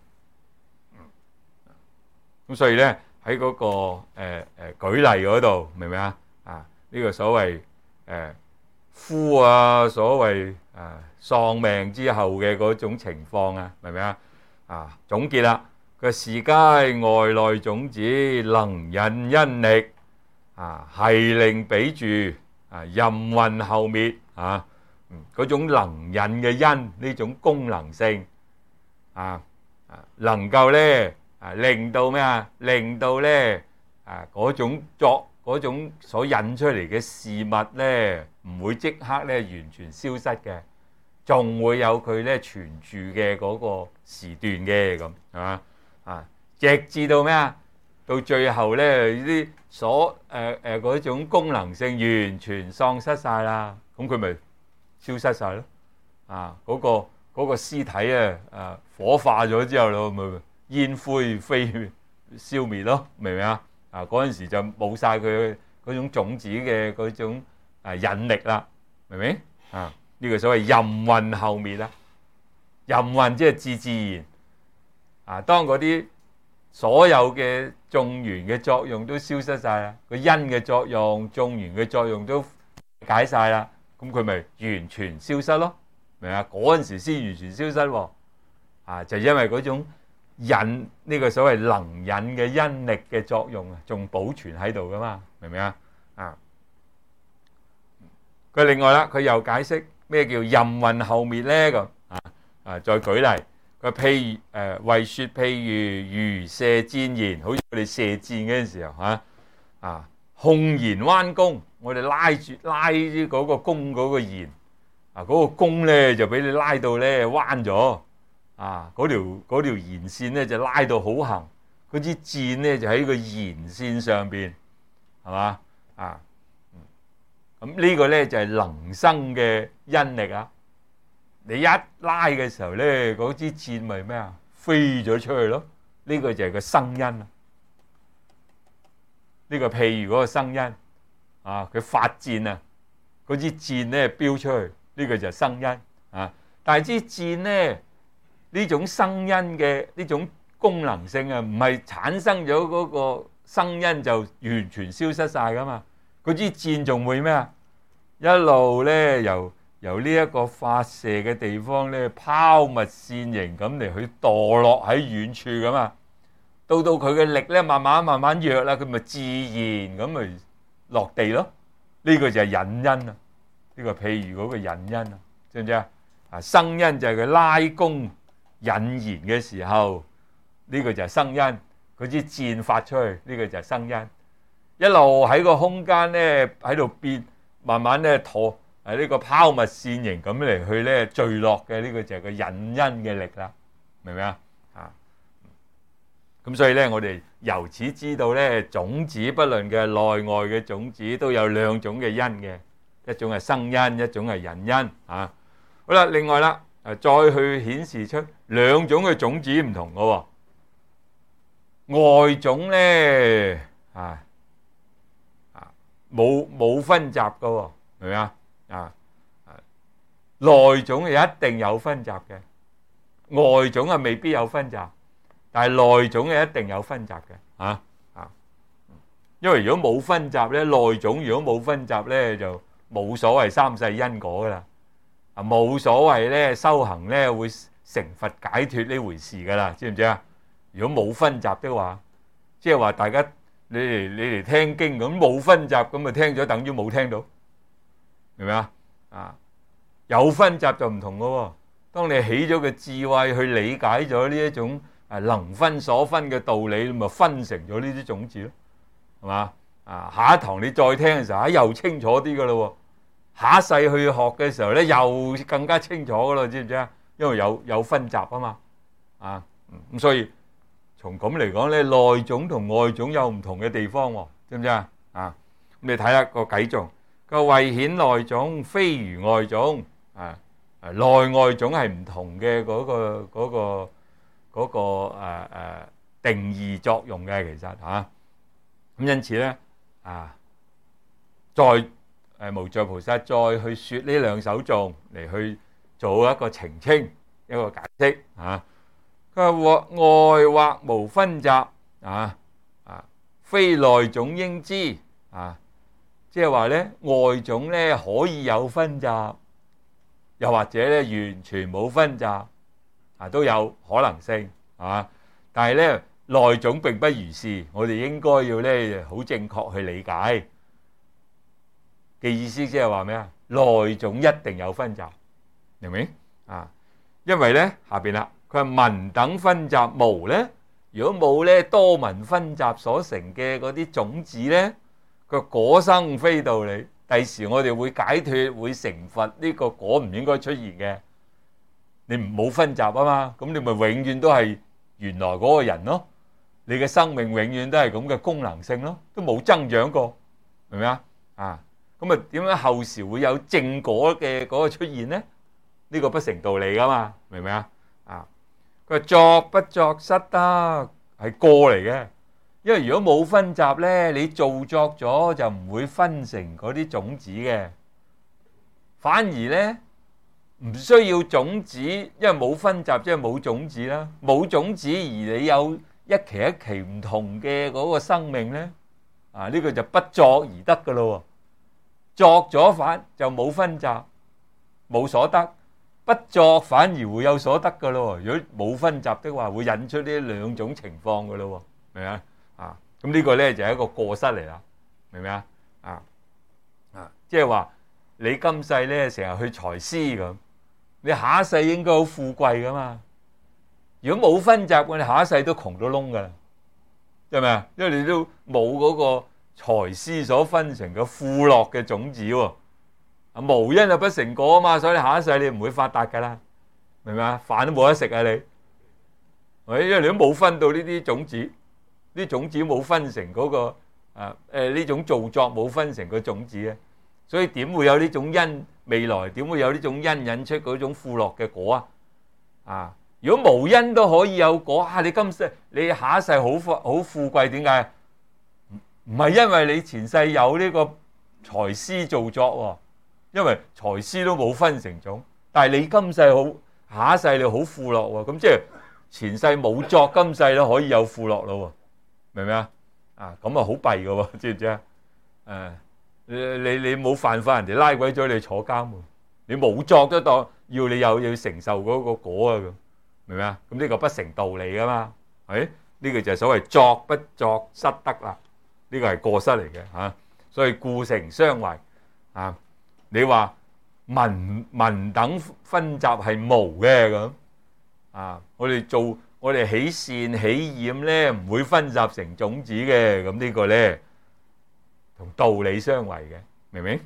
咁所以咧喺嗰個舉例嗰度，明唔明啊？呢個所謂夫所謂喪命之後嘅嗰種情況明唔明啊？總結啦，佢是皆外內種子能引因力係令彼住任運後滅嗰種能引嘅因，呢種功能性能夠咧令到咩令到咧嗰種所引出嚟嘅事物咧唔會即刻咧完全消失嘅，仲會有佢咧存住嘅嗰個時段嘅，咁係嘛？直至到咩到最後咧呢啲嗰種功能性完全喪失晒啦，咁佢咪消失晒咯。嗰個屍體火化咗之後咯，咪煙灰飛消滅咯，明唔明啊？嗰陣時就冇晒佢嗰種種子嘅嗰種引力啦，明唔明？呢個所謂任運後滅啦，任運即係自然。當嗰啲所有嘅種緣嘅作用都消失晒啦，個因嘅作用、種緣嘅作用都解晒啦，咁佢咪完全消失咯，明啊？嗰陣時先完全消失喎，就因為嗰種引呢個所謂能引嘅因力嘅作用仲保存喺度噶嘛，明唔明啊？佢另外啦，佢又解釋咩叫任運後滅咧？咁再舉例。佢譬如為說譬如射箭弦，好似我哋射箭嗰陣時候控弦彎弓，我哋拉嗰個弓嗰個弦，嗰個弓咧就俾你拉到咧彎咗，嗰條弦線咧就拉到好行，嗰支箭咧就喺個弦線上邊，係嘛？咁呢個咧就係能生嘅因力啊！你一拉嘅時候咧，嗰支箭咪咩啊？飛咗出去咯！呢個就係個生因啊！呢個譬如嗰個生因佢發箭嗰支箭咧飆出去，呢個就係生因但係支箭咧呢種生因嘅呢種功能性唔係產生咗嗰個生因就完全消失晒噶嘛？嗰支箭仲會咩啊？一路咧由呢一個發射嘅地方咧，拋物線形咁嚟去墮落喺遠處咁啊！到佢嘅力咧慢慢弱啦，佢咪自然咁咪落地咯。呢個就係引因啊！呢個譬如嗰個引因知唔知生因就係佢拉弓引弦嘅時候，呢個就係生因。嗰支箭發出去，呢個就係生因。一路喺個空間咧喺度變，慢慢咧呢個拋物線形咁嚟去咧墜落嘅，呢個就係個引因嘅力啦，明唔明啊？咁所以咧，我哋由此知道咧，種子不論嘅內外嘅種子都有兩種嘅因嘅，一種係生因，一種係引因好啦，另外啦，再去顯示出兩種嘅種子唔同嘅喎，外種咧冇分集嘅喎，明唔明啊？內種係一定有分集嘅，外種係未必有分集，但係內種係一定有分集嘅因為如果冇分集咧，內種如果冇分集咧，就冇所謂三世因果噶啦，冇所謂咧修行咧會成佛解脫呢回事噶啦，知唔知啊？如果冇分集的話，即係話大家你嚟聽經咁冇分集咁咪聽咗等於冇聽到，明唔明啊？有分集就唔同嘅喎。當你起咗個智慧去理解咗呢一種能分所分嘅道理，咪分成咗呢啲種子咯，係嘛？下一堂你再聽嘅時候，又清楚啲嘅咯喎。下一世去學嘅時候咧，又更加清楚嘅咯，知唔知啊？因為有分集啊嘛。咁所以從咁嚟講咧，內種同外種有唔同嘅地方喎，知唔知啊？咁你睇下個偈頌，個為顯內種非如外種。內外種係唔同嘅嗰個定義作用嘅，其實咁因此咧再無著菩薩再去説呢兩首頌嚟去做一個澄清，一個解釋佢話外或無分集非內種應知即係話咧外種咧可以有分集。又或者咧完全冇分集都有可能性但係咧內種並不如是，我哋應該要咧好正確去理解嘅意思，即係話咩啊？內種一定有分集，明唔明因為咧下邊啦，佢話聞等分集無咧，如果冇咧多聞分集所成嘅嗰啲種子咧，佢果生非道理。第時我哋會解脫會成佛，呢個果唔應該出現嘅。你唔冇分集啊嘛，咁你咪永遠都係原來嗰個人咯。 你嘅生命永遠都係咁嘅功能性咯，都冇增長過，明唔明啊？咁啊點樣後時會有正果嘅嗰個出現呢？呢個不成道理噶嘛，明唔明啊？佢話作不作失得係過嚟嘅，因為如果冇分集呢，你造作咗就唔會分成嗰啲種子嘅，反而呢，唔需要種子，因為冇分集即係冇種子啦，冇種子而你有一期一期唔同嘅嗰個生命呢，呢個就不作而得噶咯，作咗反就冇分集，冇所得。不作反而會有所得噶咯，如果冇分集的話，會引出呢兩種情況噶咯，明唔明啊？咁呢個咧就係一個過失嚟啦，明唔明啊？即係話你今世咧成日去財師咁，你下一世應該好富貴噶嘛。如果冇分集，我哋下一世都窮到窿噶啦，係咪啊？因為你都冇嗰個財師所分成嘅富樂嘅種子喎。無因就不成果啊嘛，所以下一世你唔會發達噶啦，明唔明啊？飯都冇得食啊你，因為你都冇分到呢啲種子，啲種子冇分成嗰個呢種造作冇分成個種子啊，所以點會有呢種因？未來點會有呢種因引出嗰種富樂嘅果啊？如果無因都可以有果，你今世你下一世好富貴，點解？唔係因為你前世有呢個財師造作喎。因為財師都冇分成種，但係你今世好，下一世你好富樂喎，咁即係前世冇作，今世都可以有富樂咯，明唔明啊？咁啊好弊㗎喎，知唔知啊？你冇犯法，人哋拉鬼咗你坐監喎，你冇作都當要你又要承受嗰個果啊，咁明唔明啊？咁呢個不成道理㗎嘛，係呢個就係所謂作不作失得啦，呢個係過失嚟嘅嚇，所以故成相違啊。你話文等分集係無嘅咁我哋起善起染咧唔會分集成種子嘅，咁呢個咧同道理相違嘅，明唔明？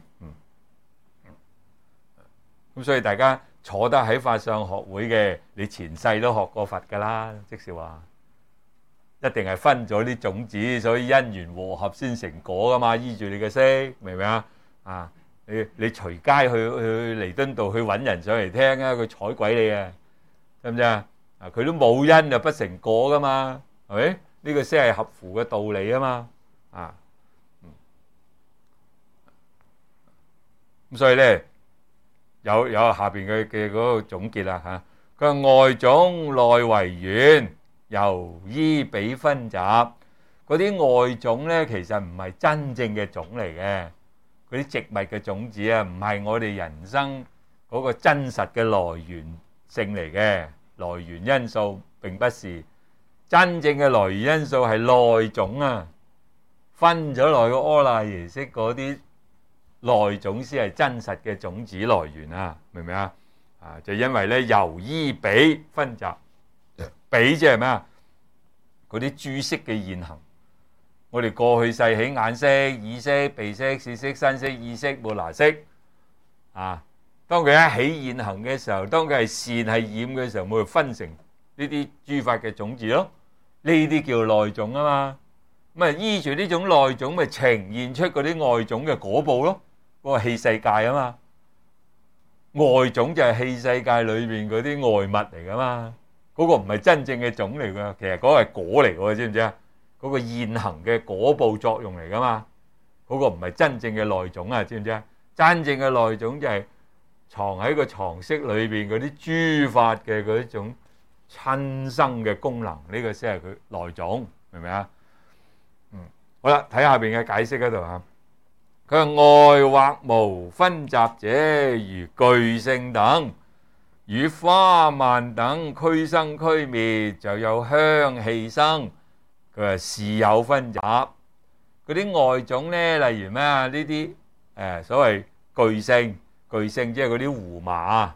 咁所以大家坐得喺法相學會嘅，你前世都學過佛噶啦，即是話一定係分咗啲種子，所以因緣和合先成果噶嘛，依住你嘅識，明唔明啊？你隨街去彌敦道去揾人上嚟聽啊，佢睬鬼你啊，知唔知啊？佢都冇因就不成果噶嘛，係咪？呢個先係合乎嘅道理啊嘛，咁所以咧有下邊嘅嗰個總結啦嚇，佢話外種內為緣，由依彼分集，嗰啲外種咧其實唔係真正嘅種嚟嘅。嗰啲植物嘅種子啊，唔係我哋人生嗰個真實嘅來源性嚟嘅，來源因素並不是真正嘅來源因素，係內種啊，分咗落個阿賴耶識嗰啲內種先係真實嘅種子來源啊，明唔明啊？就因為咧由依彼分集，彼即係咩啊？嗰啲諸色嘅現行。我哋過去世起眼識、耳識、鼻識、舌識、身識、意識、末那識當佢一起現行嘅時候，當佢係善係染嘅時候，咪分成呢啲諸法嘅種子咯。呢啲叫內種啊嘛。咁啊依住呢種內種，咪呈現出嗰啲外種嘅果報咯。嗰個器世界啊嘛，外種就係器世界裏邊嗰啲外物嚟噶嘛。嗰個唔係真正嘅種嚟噶，其實嗰個係果嚟噶，知唔知啊？嗰個現行嘅果報作用嚟噶嘛，嗰個唔係真正嘅內種啊，知唔知啊？真正嘅內種就係藏喺個藏識裏邊嗰啲諸法嘅嗰種親生嘅功能，呢個先係佢內種，明唔明啊？好啦，睇下邊嘅解釋嗰度啊，佢話外或無分集者，如巨盛等，與花蔓等俱生俱滅，就有香氣生。佢話是有分集，嗰啲外種咧，例如咩啊？呢啲所謂巨盛即係嗰啲胡麻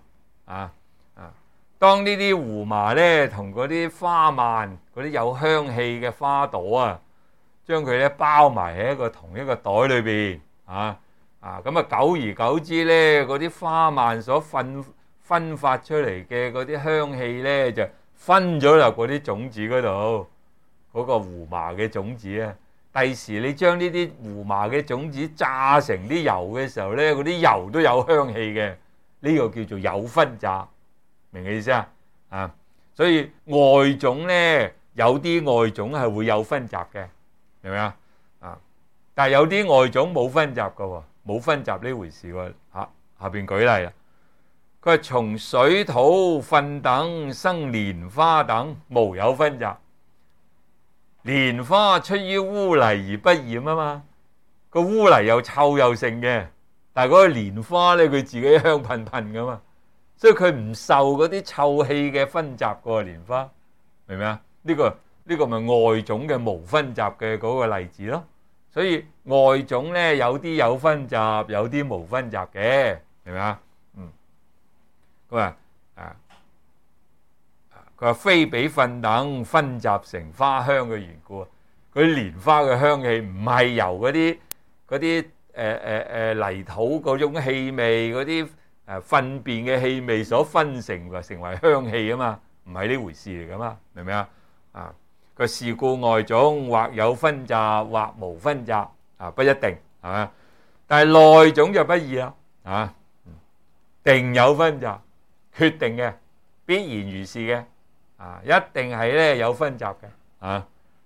當呢啲胡麻咧同嗰啲花蔓嗰啲有香氣嘅花朵啊，將佢咧包埋喺同一個袋裏邊咁啊久而久之咧，嗰啲花蔓所分發出嚟嘅嗰啲香氣咧，就分咗入嗰啲種子嗰度。嗰嗰個胡麻嘅種子啊。第時你將呢啲胡麻嘅種子炸成啲油嘅時候咧，嗰啲油都有香氣嘅，呢個叫做有分炸，明嘅意思啊？啊，所以外種咧，有啲外種係會有分集嘅，明唔明啊？啊，但係有啲外種冇分集嘅喎，冇分集呢回事喎。下邊舉例啦，佢話從水土糞等生蓮花等，無有分集。蓮花出於污泥而不染啊嘛，個污泥又臭又剩嘅，但係嗰個蓮花咧，佢自己香噴噴噶嘛，所以佢唔受嗰啲臭氣嘅分集個蓮花，明唔明啊？呢個咪外種嘅無分集嘅嗰個例子咯。所以外種咧，有啲有分集，有啲無分集嘅，明唔明啊？咁啊佢話非比糞等分集成花香嘅緣故，嗰啲蓮花嘅香氣唔係由嗰啲泥土嗰種氣味，嗰啲糞便嘅氣味所分成為香氣啊嘛，唔係呢回事嚟噶嘛，明唔明啊？佢是故外種或有分集或無分集不一定係嘛，但係內種就不易啦定有分集，決定嘅，必然如是嘅。一定係咧有分集嘅，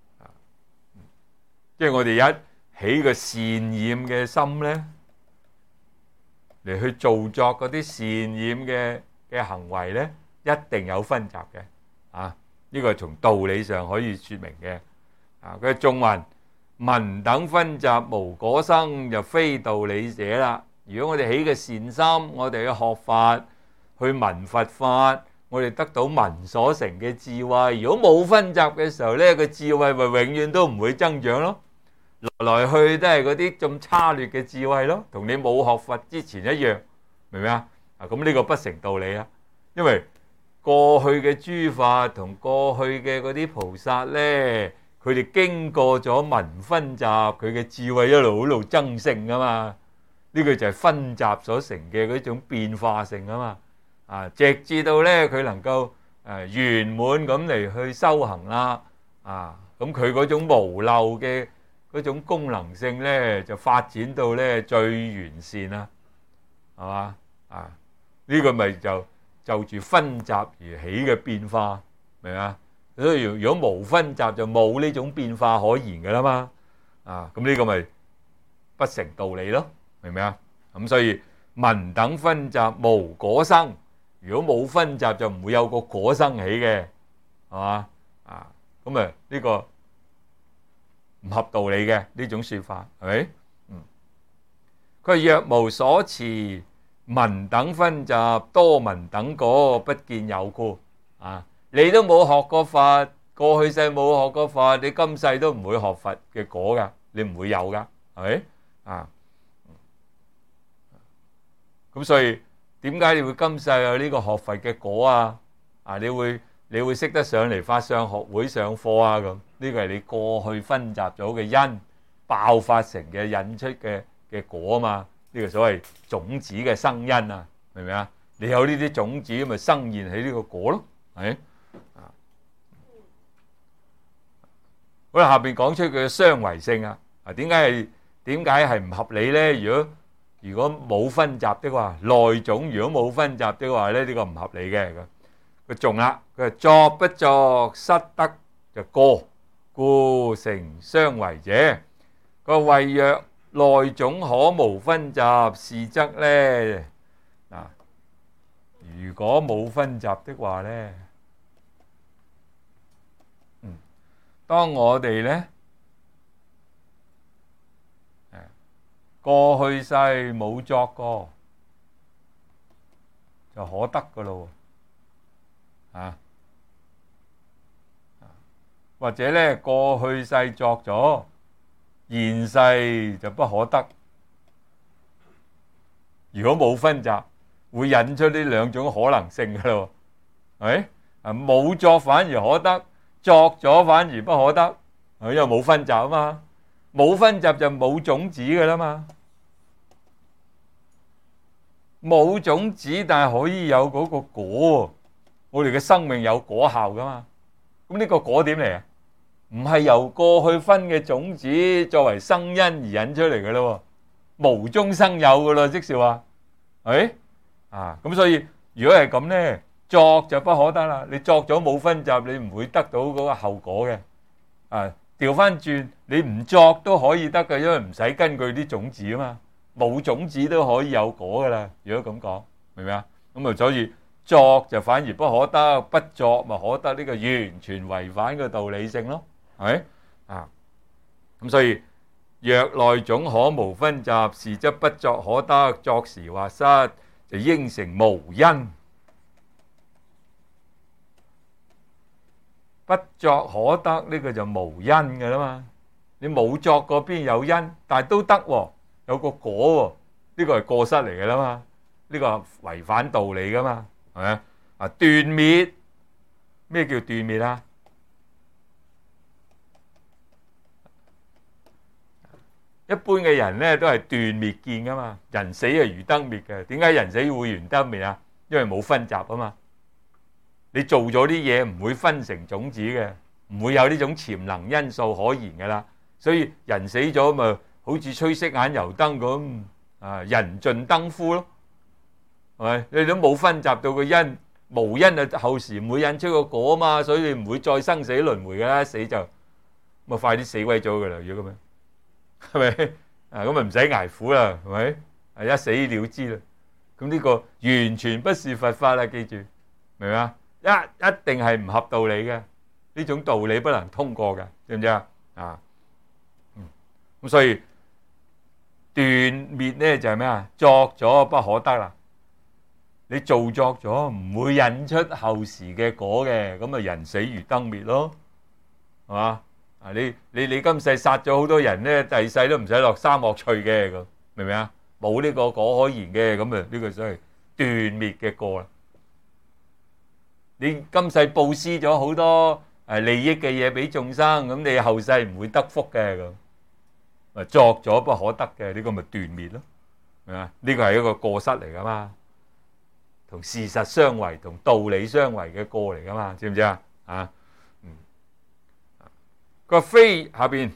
即係我哋一起個善染嘅心咧，嚟去做作嗰啲善染嘅行為咧，一定有分集嘅，呢個係從道理上可以說明嘅。佢仲云文等分集無果生，就非道理者啦。如果我哋起嘅善心，我哋去學法，去聞佛法。我哋得到聞所成嘅智慧，如果冇分集嘅時候咧，個智慧咪永遠都唔會增長咯，來來去都係嗰啲咁差劣嘅智慧咯，同你冇學佛之前一樣，明唔明啊？咁呢個不成道理啊，因為過去嘅諸法同過去嘅嗰啲菩薩咧，佢哋經過咗聞分集，佢嘅智慧一路增盛啊嘛，呢個就係分集所成嘅嗰種變化性啊嘛。直至到咧佢能夠圓滿咁嚟去修行啦，咁佢嗰種無漏嘅嗰種功能性咧就發展到咧最完善啦，係嘛？呢個咪就住分集而起嘅變化，明唔明啊？所以如果無分集就冇呢種變化可言㗎啦嘛，咁呢個咪不成道理咯，明唔明啊？咁所以文等分集無果生。如果冇分集就唔會有個果生起嘅，係嘛？咁呢個唔合道理嘅呢種說法，係咪？佢若無所持文等分集，多聞等果，不見有故。你都冇學過法，過去世冇學過法，你今世都唔會學佛嘅果噶，你唔會有噶，係咪？咁所以。點解你會今世有呢個學佛嘅果啊？你會識得上嚟法相學會上課啊？咁呢個係你過去分集咗嘅因爆發成嘅引出嘅果啊嘛？呢個所謂種子嘅生因啊，明唔明啊？你有呢啲種子，咪生現起呢個果咯，係好啦，下邊講出佢嘅相違性啊！點解係唔合理咧？如果冇分集的話，內種如果冇分集的話咧，呢個唔合理嘅。佢仲啦，佢係作不作失得就過，故成相違者。個謂若內種可無分集，是則咧如果冇分集的話咧，當我哋咧。過去世冇作過，就可得噶咯，或者咧過去世作咗，現世就不可得。如果冇分集，會引出呢兩種可能性噶咯，係咪？冇作反而可得，作咗反而不可得，因為冇分集啊嘛。冇分集就冇種子嘅啦嘛，冇種子但係可以有嗰個果，我哋嘅生命有果效噶嘛，咁呢個果點嚟啊？ 唔係由過去分嘅種子作為生因而引出嚟嘅咯，無中生有嘅咯，即是話，咁所以如果係咁咧，作就不可得啦。你作咗冇分集，你唔會得到嗰個後果嘅。調翻轉，你唔作都可以得嘅，因為唔使根據啲種子啊嘛，冇種子都可以有果噶啦。如果咁講，明唔明啊？咁啊，所以作就反而不可得，不作咪可得，呢個完全違反個道理性咯，係咪啊？咁所以若內種可無分集，是則不作可得，作時或失，就應成無因。不作可得呢個就無因嘅啦嘛，你冇作過邊有因，但係都得喎，有個果喎，呢個係過失嚟嘅啦嘛，呢個係違反道理噶嘛，係咪啊？斷滅，咩叫斷滅啊？一般嘅人咧都係斷滅見噶嘛，人死係如燈滅嘅。點解人死會如燈滅啊？因為冇分集啊嘛。你做咗啲嘢唔會分成種子嘅，唔會有呢種潛能因素可言嘅啦。所以人死咗咪好似吹熄眼油燈咁啊，人盡燈枯咯，係咪？你都冇分集到個因，無因啊後時唔會引出個果啊嘛，所以你唔會再生死輪迴嘅啦。死就咁啊，快啲死鬼咗嘅啦，如果咁樣，係咪啊？咁咪唔使捱苦啦，係咪？係一死了之啦。咁呢個完全不是佛法啦，記住，明唔明啊？一定係唔合道理嘅，呢種道理不能通過嘅，知唔知啊？咁所以斷滅咧就係咩啊？作咗不可得啦，你做作咗唔會引出後時嘅果嘅，咁啊人死如燈滅咯，係嘛？你今世殺咗好多人咧，第世都唔使落沙漠趣嘅，咁明唔明啊？冇呢個果可言嘅，咁啊呢個所謂斷滅嘅過啦。你今世布施咗好多利益嘅嘢俾眾生，咁你後世唔會得福嘅，咁作咗不可得嘅，呢個咪斷滅咯，係嘛？呢個係一個過失嚟噶嘛，同事實相違、同道理相違嘅過嚟噶嘛，知唔知啊？個非下邊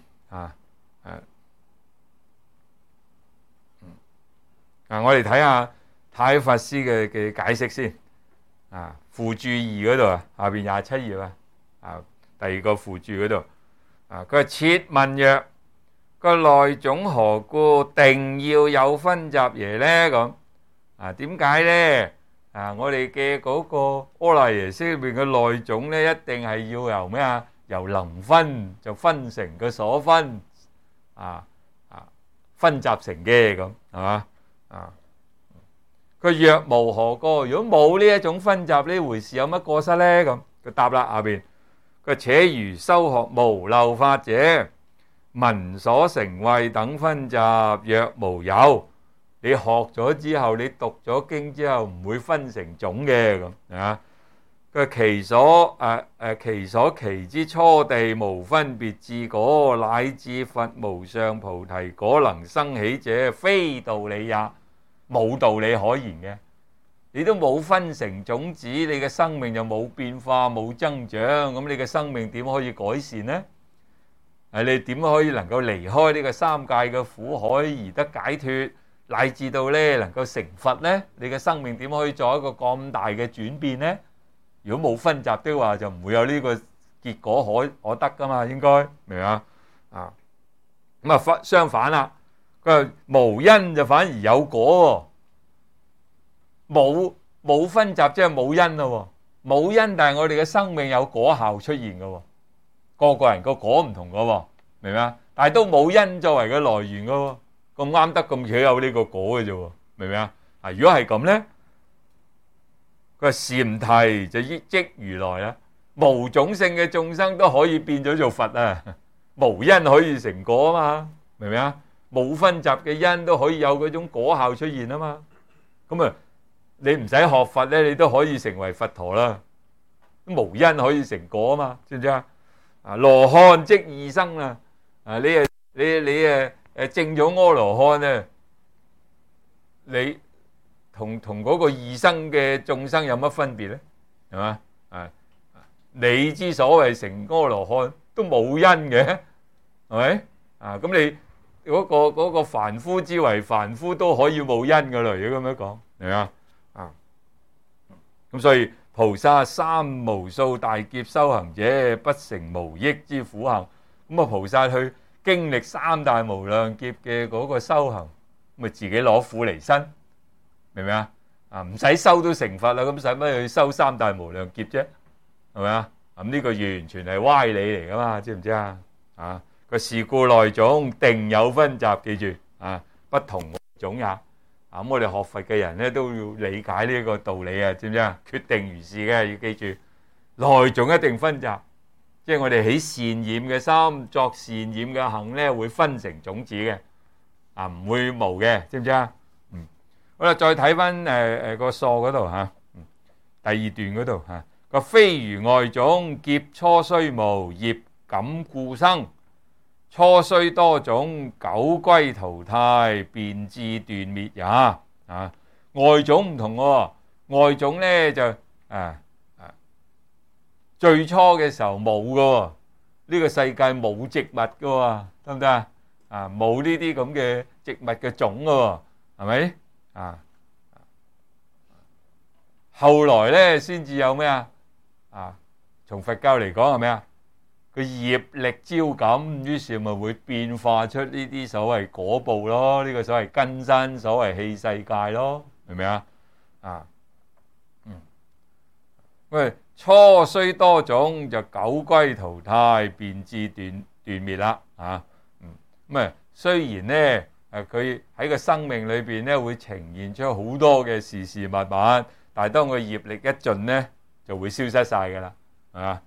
我哋睇下太法師嘅解釋先。附注2嗰度下邊27頁第二個附注嗰度佢話設問曰：個內種何故定要有分集耶呢？咁點解呢？我哋嘅嗰個阿賴耶識裏邊嘅內種呢，一定係要由咩啊？由能分就分成個所分分集成嘅，咁係嘛？佢若無何過？如果冇呢一種分集呢回事，有乜過失呢？咁佢答啦，下邊佢且如修學無漏法者，聞所成慧等分集若無有，你學咗之後，你讀咗經之後唔會分成種嘅，咁啊。佢其所期之初地無分別智果，乃至佛無上菩提果能生起者，非道理也。冇道理可言嘅，你都冇分成種子，你嘅生命就冇變化冇增長，咁你嘅生命點可以改善呢？你點可以能夠離開呢個三界嘅苦海而得解脫，乃至到呢能夠成佛呢？你嘅生命點可以做一個咁大嘅轉變呢？如果冇分集的話，就唔會有呢個結果可得噶嘛，應該明啊？咁相反啦。佢話無因就反而有果喎，冇分集即係冇因咯，冇因但係我哋嘅生命有果效出現嘅喎，個人個果唔同嘅喎，明唔明啊？但係都冇因作為嘅來源嘅喎，咁啱得咁巧有呢個果嘅啫喎，明唔明啊？如果係咁咧，佢話禪提就即如來啦，無種性嘅眾生都可以變咗做佛啊，無因可以成果啊嘛，明唔明啊？冇分集嘅因都可以有嗰種果效出現啊嘛，咁啊你唔使學佛咧，你都可以成為佛陀啦，無因可以成果啊嘛，知唔知啊？羅漢即異生啊，你證咗阿羅漢咧，你同嗰個異生嘅眾生有乜分別咧？係嘛？你之所謂成阿羅漢， 都冇因嘅，係咪？啊，咁你嗰個凡夫之為凡夫都可以冇因噶啦，如果咁樣講，係咪啊？啊，咁所以菩薩三無數大劫修行者，不成無益之苦行。咁啊，菩薩去經歷三大無量劫嘅嗰個修行，咪自己攞苦嚟辛，明唔明啊？啊，唔使修都成佛啦，咁使乜去修三大無量劫啫？係咪啊？咁呢個完全係歪理嚟噶嘛，知唔知啊？啊，個是故內種定有分集，記住啊，不同外種也。啊，咁我哋學佛嘅人咧都要理解呢個道理啊，知唔知啊？決定如是嘅，要記住，內種一定分集，即係我哋起善染嘅心，作善染嘅行咧，會分成種子嘅，啊，唔會無嘅，知唔知啊？好啦，再睇翻個疏嗰度嚇，第二段嗰度嚇，個非如外種劫初雖無業感故生，初雖多種久歸淘汰，便至斷滅也。啊，外種唔同喎，外種咧就最初嘅時候冇嘅喎，呢個世界冇植物嘅喎，得唔得啊？啊，冇呢啲咁嘅植物嘅種嘅喎，係咪？啊，後來咧先至有咩啊？啊，從佛教嚟講係咩啊？個業力招感，於是咪會變化出呢啲所謂果報咯，呢個所謂根身，所謂器世界咯，明唔明啊？啊，喂，初雖多種就久歸淘汰，便至斷滅啦。啊，咁啊，雖然咧佢喺個生命裏邊咧會呈現出好多嘅事事物物，但係當個業力一盡咧，就會消失晒噶啦，係嘛？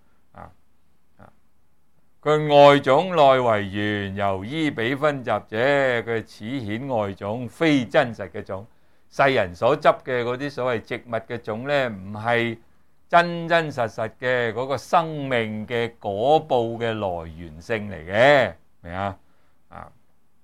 佢外種內為緣，由依彼分集者，佢此顯外種，非真實嘅種。世人所執嘅嗰啲所謂植物嘅種咧，唔係真真實實嘅嗰個生命嘅果報嘅來源性嚟嘅，明啊？啊，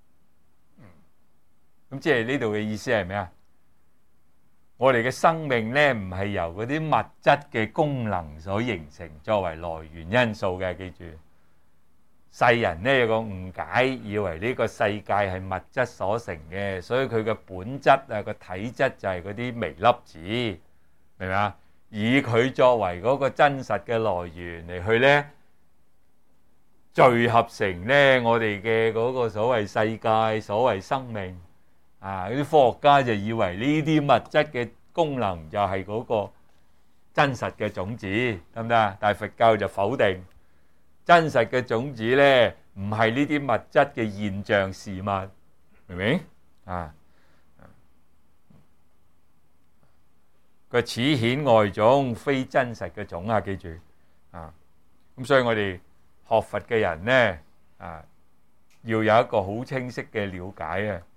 咁即係呢度嘅意思係咩啊？我哋嘅生命咧，唔係由嗰啲物質嘅功能所形成作為來源因素嘅，記住。世人咧有個誤解，以為呢個世界係物質所成嘅，所以佢嘅本質啊個體質就係嗰啲微粒子，明唔明啊？以佢作為嗰個真實嘅來源嚟去咧聚合成咧我哋嘅嗰個所謂世界，所謂生命啊！啲科學家就以為呢啲物質嘅功能就係嗰個真實嘅種子，得唔得啊？但係佛教就否定。真實嘅種子咧，唔係呢啲物質嘅現象事物，明唔明啊？個此顯外種，非真實嘅種啊！記住啊！咁所以我哋學佛嘅人咧啊，要有一個好清晰嘅了解啊！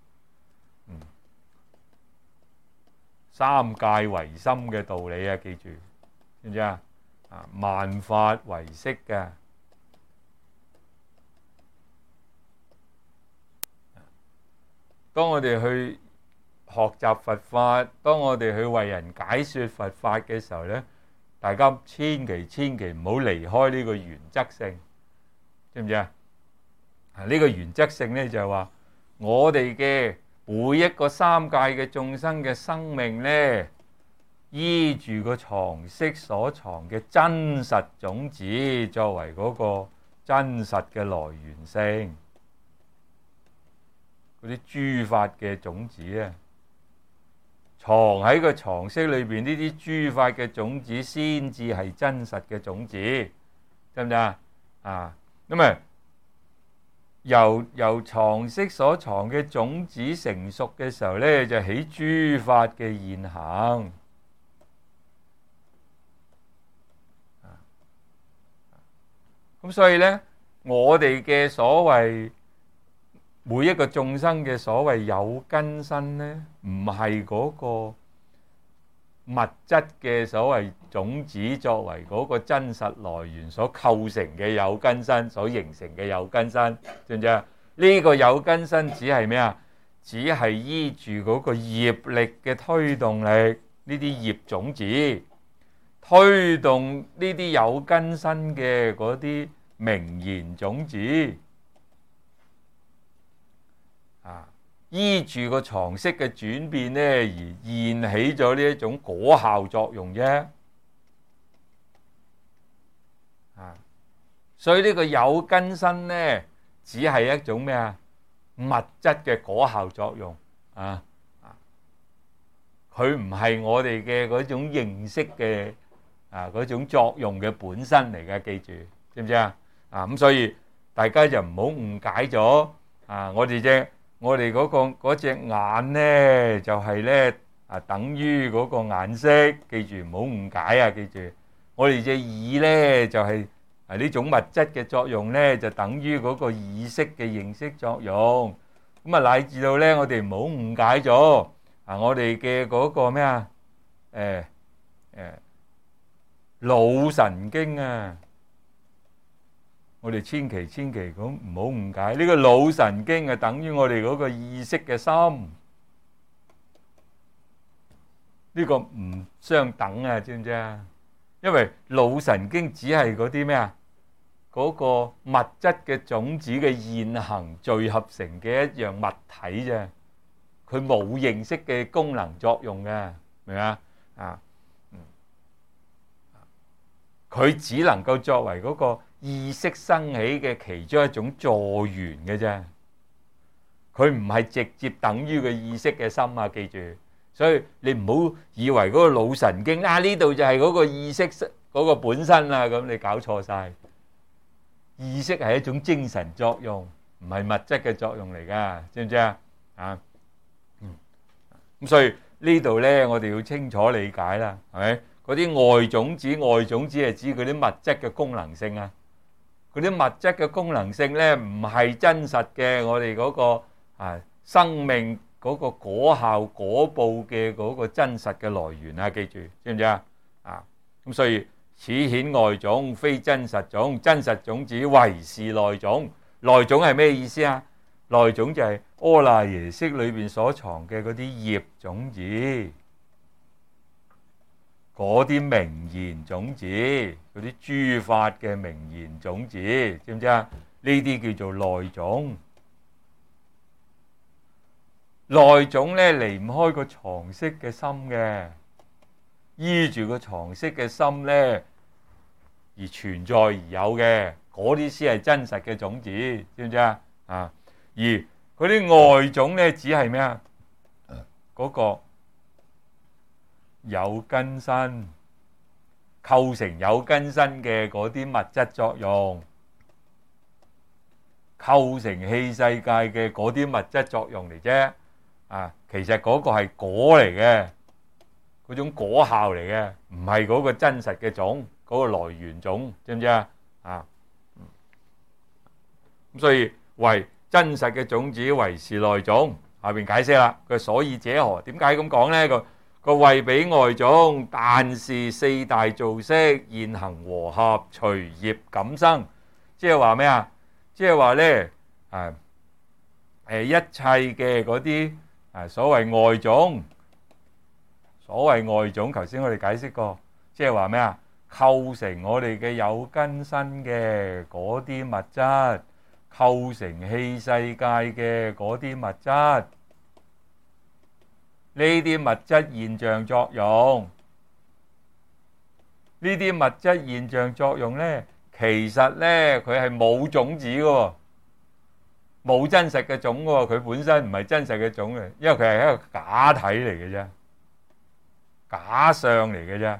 三界唯心嘅道理啊，記住，知唔知啊？啊，萬法唯識嘅。當我哋去學習佛法，當我哋去為人解說佛法嘅時候咧，大家千祈唔好離開呢個原則性，知唔知啊？呢個原則性咧就係話，我哋嘅每一個三界嘅眾生嘅生命咧，依住個常識所藏嘅真實種子作為嗰個真實嘅來源性。嗰啲諸法嘅種子啊，藏喺個常識裏邊，呢啲諸法嘅種子先至係真實嘅種子，知唔知啊？啊，咁啊，由常識所藏嘅種子成熟嘅時候咧，就起諸法嘅現行。咁所以咧，我哋嘅所謂每一個眾生嘅所謂有根身咧，唔係嗰個物質嘅所謂種子作為嗰個真實來源所構成嘅有根身，所形成嘅有根身，知唔知啊？呢個有根身只係咩啊？只係依住嗰個業力嘅推動力，呢啲業種子推動呢啲有根身嘅嗰啲名言種子依住個床色嘅轉變呢，而現起咗呢一種果效作用啫。所以呢個有根生呢，只係一種咩啊？物質嘅果效作用佢唔係我哋嘅嗰種認識嘅嗰種作用嘅本身嚟嘅，記住，知唔知啊？咁所以大家就唔好誤解咗我哋嗰隻眼呢，就係呢等於嗰個眼色，記住唔好誤解啊！記住，我哋隻耳呢，就係呢種物質嘅作用呢，就等於嗰個意識嘅認識作用。咁乃至到呢，我哋唔好誤解咗我哋嘅嗰個咩腦神經啊！我哋千祈咁唔好誤解，呢個腦神經係等於我哋嗰個意識嘅心，呢個唔相等啊！知唔知啊？因為腦神經只係嗰啲咩啊？嗰個物質嘅種子嘅現行聚合成嘅一樣物體啫，佢冇認識嘅功能作用嘅，明嘛？佢只能夠作為嗰個意識生起嘅其中一種助緣嘅啫，佢唔係直接等於個意識嘅心啊！記住，所以你唔好以為嗰個腦神經呢度就係嗰個意識嗰個本身啊，咁你搞錯晒。意識係一種精神作用，唔係物質嘅作用嚟噶，知唔知啊？咁所以呢度呢，我哋要清楚理解啦，係咪？嗰啲外種子係指嗰啲物質嘅功能性啊，嗰啲物質嘅功能性呢，唔係真實嘅，我哋嗰個生命嗰個果效果報嘅嗰個真實嘅來源啊，記住，知唔知啊？咁所以此顯外種，非真實種，真實種子為是內種。內種係咩意思啊？內種就係阿賴耶識裏邊所藏嘅嗰啲業種子，嗰啲名言種子，嗰啲諸法嘅名言種子，知唔知啊？呢啲叫做內種。內種呢，離唔開個藏識嘅心嘅，依住個藏識嘅心呢，而存在而有嘅，嗰啲先係真實嘅種子，知唔知啊？而嗰啲外種呢，只係咩啊？嗰個有根身構成有根身嘅嗰啲物質作用，構成器世界嘅嗰啲物質作用嚟啫。其實嗰個係果嚟嘅，嗰種果效嚟嘅，唔係嗰個真實嘅種，嗰個來源種，知唔知啊？咁所以為真實嘅種子為是內種，下邊解釋啦。佢所以者何？點解咁講呢？個謂彼外種，但是四大造色現行和合，隨業感生。即係話咩啊？即係話呢，一切嘅嗰啲所謂外種，頭先我哋解釋過，即係話咩啊？構成我哋嘅有根身嘅嗰啲物質，構成器世界嘅嗰啲物質，呢啲物質現象作用，呢啲物質現象作用呢，其實呢，佢係冇種子嘅，冇真實嘅種嘅，佢本身唔係真實嘅種嘅，因為佢係一個假體嚟嘅啫，假相嚟嘅啫。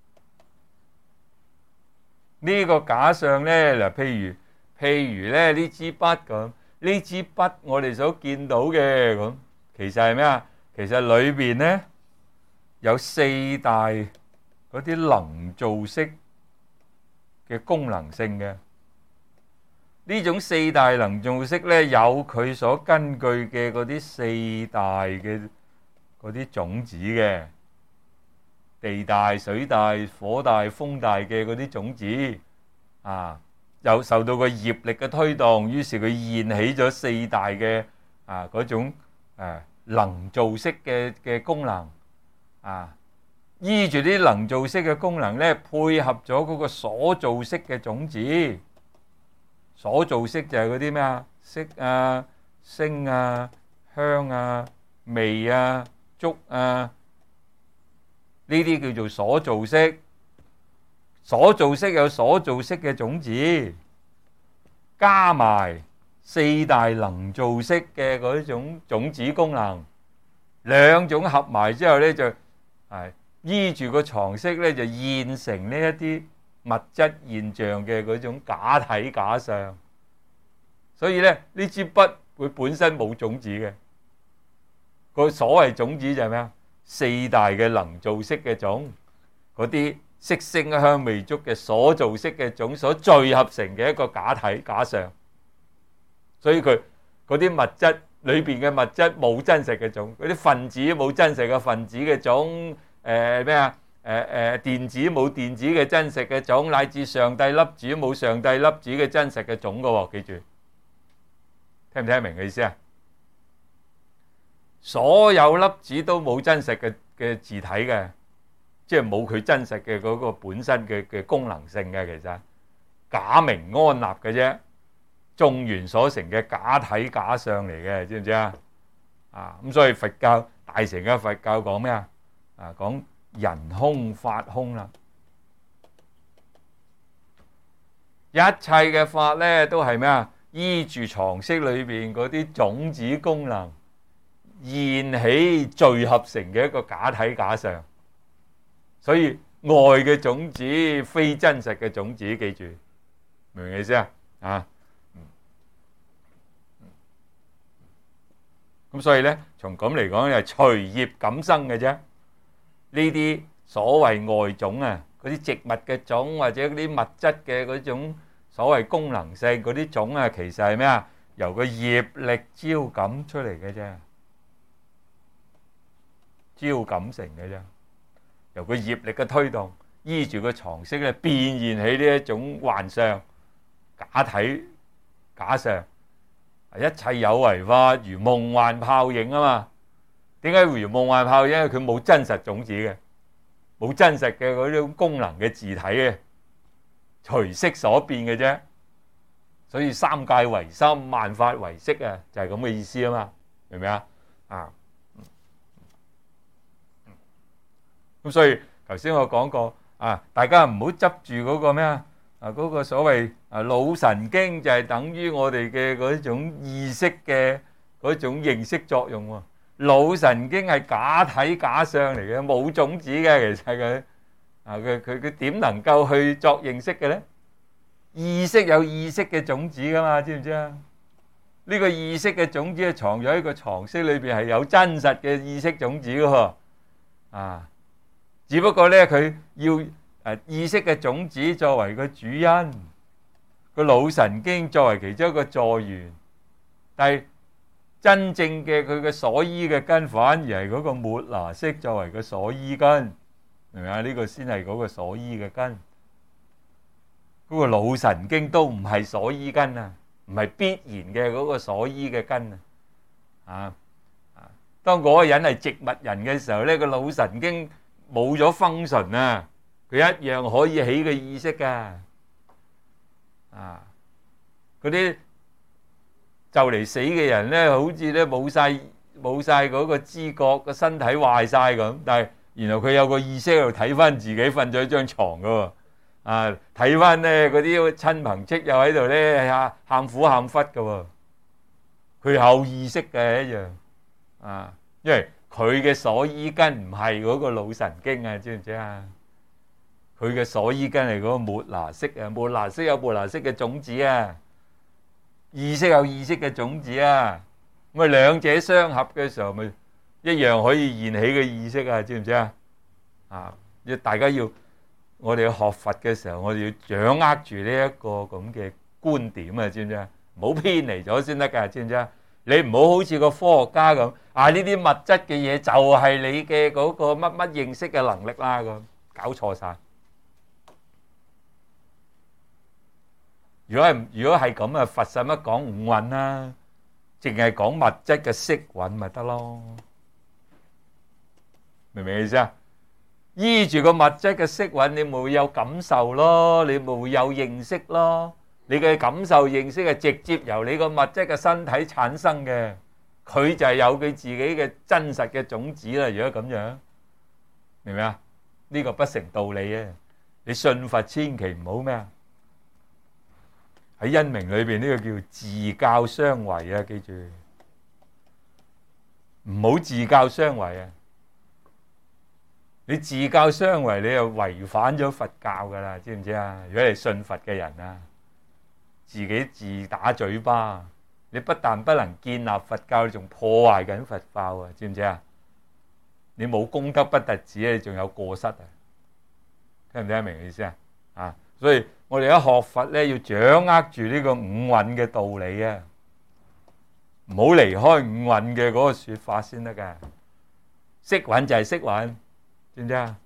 呢個假相呢，嗱，譬如咧呢支筆咁，呢支筆我哋所見到嘅咁，其實係咩啊？其實裏邊呢，有四大嗰啲能造色嘅功能性嘅。呢種四大能造色呢，有佢所根據嘅嗰啲四大嘅嗰啲種子嘅，地大、水大、火大、風大嘅嗰啲種子有受到個業力嘅推動，於是佢現起咗四大嘅嗰種能造色嘅功能依住啲能造色嘅功能呢，配合咗嗰個所造色嘅種子， 所造色就係嗰啲咩啊？色啊、聲啊、香啊、味啊、觸啊，呢啲叫做所造色。所造色有所造色嘅種子，加埋四大能造色嘅嗰種種子功能，兩種合埋之後咧，就係依住個床色咧，就現成呢一啲物質現象嘅嗰種假體假相。所以咧，呢支筆佢本身冇種子嘅，個所謂種子就係咩啊？四大嘅能造色嘅種，嗰啲色聲香味觸嘅所造色嘅種所聚合成嘅一個假體假相。所以佢嗰啲物質裏邊嘅物質冇真實嘅種，嗰啲分子冇真實嘅分子嘅種，電子冇電子嘅真實嘅種，乃至上帝粒子冇上帝粒子嘅真實嘅種噶喎，記住，聽唔聽得明嘅意思啊？所有粒子都冇真實嘅自體嘅，即係冇佢真實嘅嗰個本身嘅功能性嘅，其實假名安立嘅啫。眾緣所成嘅假體假相嚟嘅，知唔知啊？咁所以佛教大乘嘅佛教講咩啊？講人空法空啦。一切嘅法咧都係咩啊？依住床色裏邊嗰啲種子功能現起聚合成嘅一個假體假相。所以外嘅種子非真實嘅種子，記住，明唔明意思啊？咁所以咧，從咁嚟講，係隨業感生嘅啫。呢啲所謂外種啊，嗰啲植物嘅種或者嗰啲物質嘅嗰種所謂功能性嗰啲種啊，其實係咩啊？由個業力招感出嚟嘅啫，招感成嘅啫。由個業力嘅推動，依住個床色咧，變現起呢一種幻象、假體、假相。一切有為法如夢幻泡影啊嘛。點解如夢幻泡影？因為佢冇真實種子嘅，冇真實嘅嗰種功能嘅自體嘅，隨色所變嘅啫。所以三界唯心，萬法唯識啊，就係咁嘅意思啊嘛。明唔明啊？咁所以頭先我講過大家唔好執住嗰個咩嗰個所謂腦神經，就係等於我哋嘅嗰種意識嘅嗰種認識作用喎。腦神經係假體假相嚟嘅，冇種子嘅，其實佢點能夠去作認識嘅咧？意識有意識嘅種子噶嘛，知唔知啊？呢個意識嘅種子係藏咗喺個床色裏邊，係有真實嘅意識種子噶喎。只不過咧佢要意識嘅種子作為個主因，個腦神經作為其中一個助緣，但係真正嘅佢嘅所依嘅根，反而係嗰個末那識作為個所依根，明唔明啊？呢個先係嗰個所依嘅根，嗰個腦神經都唔係所依根啊，唔係必然嘅嗰個所依嘅根啊。當嗰個人係植物人嘅時候咧，個腦神經冇咗function啊。佢一樣可以起個意識噶，嗰啲就嚟死嘅人咧，好似咧冇晒嗰個知覺，個身體壞晒咁，但係然後佢有個意識喺度睇翻自己瞓咗喺張床噶喎，睇翻咧嗰啲親朋戚友喺度咧喊苦喊忽噶喎，佢有意識嘅一樣，因為佢嘅所依根唔係嗰個腦神經啊，知唔知啊？佢嘅所依根係嗰個末那識啊，末那識有末那識嘅種子啊，意識有意識嘅種子啊，咁兩者相合嘅時候，咪一樣可以現起嘅意識啊，知唔知啊？大家我哋學佛嘅時候，我哋要掌握住呢一個咁嘅觀點啊，知唔知啊？唔好偏離咗先得噶，知唔知啊？你唔好好似個科學家咁，呢啲物質嘅嘢就係你嘅嗰個乜乜認識嘅能力啦，咁搞錯晒。如果係咁啊，佛使乜講五蘊啦？淨係講物質嘅色蘊咪得咯？明唔明意思啊？依住個物質嘅色蘊，你咪會有感受咯，你咪會有認識咯。 你嘅感受認識係直接由你個物質嘅身體產生嘅，佢就係有佢自己嘅真實嘅種子啦。如果咁樣，明唔明啊？呢個不成道理啊！你信佛千祈唔好咩啊？喺因明裏邊呢個叫自教相違啊！記住，唔好自教相違啊！你自教相違，你又違反咗佛教噶啦，知唔知啊？如果你信佛嘅人啊，自己自打嘴巴，你不但不能建立佛教，你仲破壞緊佛教啊！知唔知啊？你冇功德不特止，你仲有過失啊！聽唔聽得明意思啊？啊，所以我哋一學佛咧，要掌握住呢個五蘊嘅道理啊，唔好離開五蘊嘅嗰個說法先得噶。色蘊就係色蘊，知唔知啊？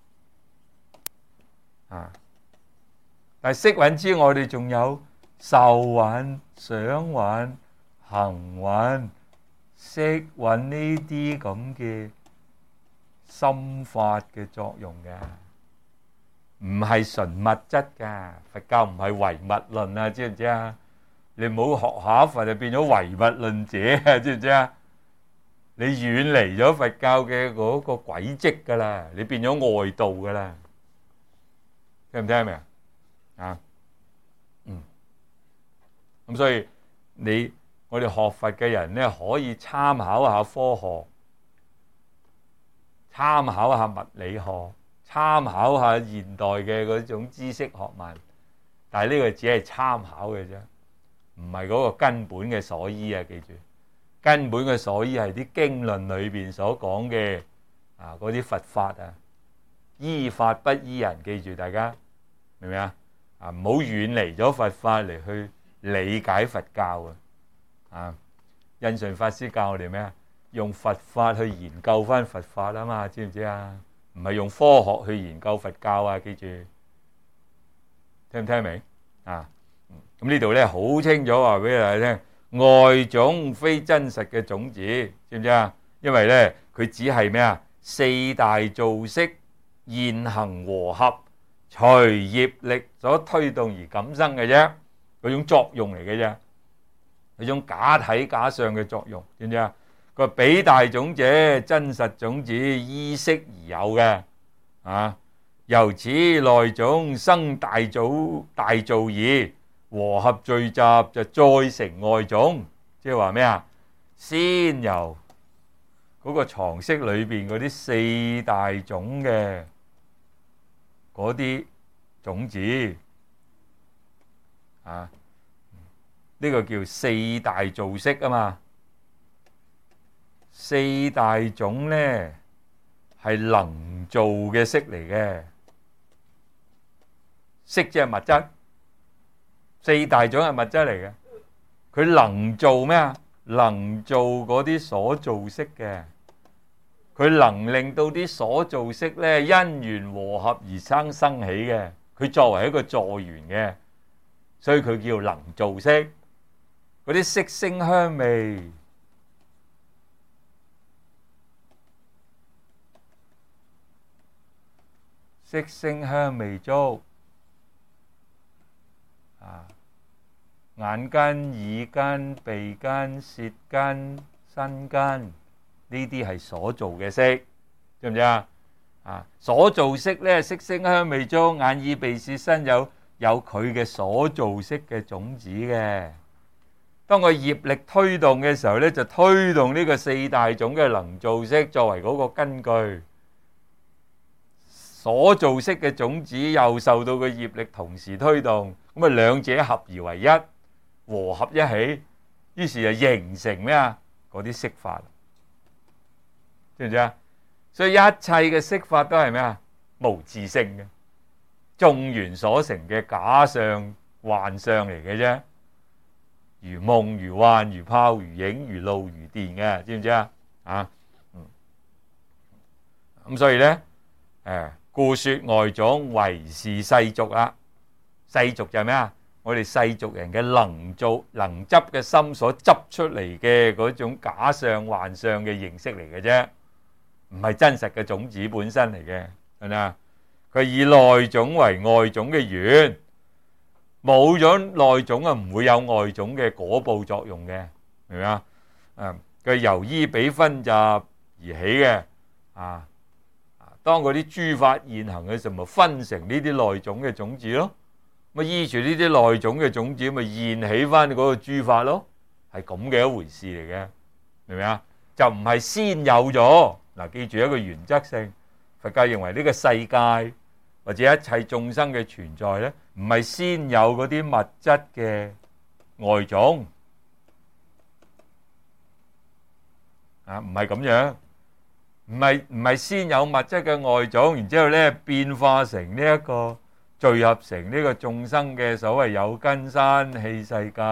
啊，但係色蘊之外，我哋仲有受蘊、想蘊、行蘊、識蘊呢啲咁嘅心法嘅作用嘅。唔係純物質噶，佛教唔係唯物論啊，知唔知啊？你唔好學下佛就變咗唯物論者啊，知唔知啊？你遠離咗佛教嘅嗰個軌跡噶啦，你變咗外道噶啦，聽唔聽得明啊？咁所以我哋學佛嘅人咧，可以參考下科學，參考下物理學。參考下現代嘅嗰種知識學問，但係呢個只係參考嘅啫，唔係嗰個根本嘅所依啊！記住，根本嘅所依係啲經論裏邊所講嘅啊，嗰啲佛法啊，依法不依人。記住大家明唔明啊？啊，唔好遠離咗佛法嚟去理解佛教啊！啊，印順法師教我哋咩啊？用佛法去研究翻佛法啊嘛，知唔知啊？唔係用科學去研究佛教啊！記住，聽唔聽明啊？咁呢度咧好清楚話俾大家聽，外種非真實嘅種子，知唔知啊？因為咧佢只係咩啊？四大造色現行和合，隨業力所推動而感生嘅啫，嗰種作用嚟嘅啫，嗰種假體假相嘅作用，知唔知啊？佢話彼大種者，真實種子依色而有嘅，啊，由此內種生大造意，和合聚集就再成外種，即係話咩啊？先由嗰個藏識裏邊嗰啲四大種嘅嗰啲種子，啊，呢個叫四大造色啊嘛。四大種咧係能造嘅色嚟嘅，色即係物質，四大種係物質嚟嘅，佢能造咩啊？能造嗰啲所造色嘅，佢能令到啲所造色咧因緣和合而生起嘅，佢作為一個助緣嘅，所以佢叫能造色。嗰啲色聲香味。色聲香味觸啊，眼根、耳根、鼻根、舌根、身根，呢啲係所造嘅色，知唔知啊？啊，所造色咧，色聲香味觸，眼耳鼻舌身有佢嘅所造色嘅種子嘅。當個業力推動嘅時候咧，就推動呢個四大種嘅能造色作為嗰個根據。所造色嘅種子又受到個業力同時推動，咁啊兩者合而為一，和合一起，於是就形成咩啊？嗰啲色法，知唔知啊？所以一切嘅色法都係咩啊？無自性嘅，眾緣所成嘅假相幻相嚟嘅啫，如夢如幻如泡如影如露如電嘅，知唔知啊？啊，咁所以咧，故說外種為是世俗啦，世俗就係咩啊？我哋世俗人嘅能執嘅心所執出嚟嘅嗰種假相幻相嘅形式嚟嘅啫，唔係真實嘅種子本身嚟嘅，係咪啊？佢以內種為外種嘅緣， 冇咗內種啊，唔會有外種嘅果報作用嘅，明唔明啊？佢由依彼分集而起嘅啊。當嗰啲諸法現行嘅時候，咪分成呢啲內種嘅種子咯。咁依住呢啲內種嘅種子，咪現起翻嗰個諸法咯。係咁嘅一回事嚟嘅，明唔明啊？就唔係先有咗嗱。記住一個原則性，佛教認為呢個世界或者一切眾生嘅存在咧，唔係先有嗰啲物質嘅外種啊，唔係咁樣。唔係先有物質嘅外種，然之後咧變化成呢一個聚合成呢個眾生嘅所謂有根生器世界，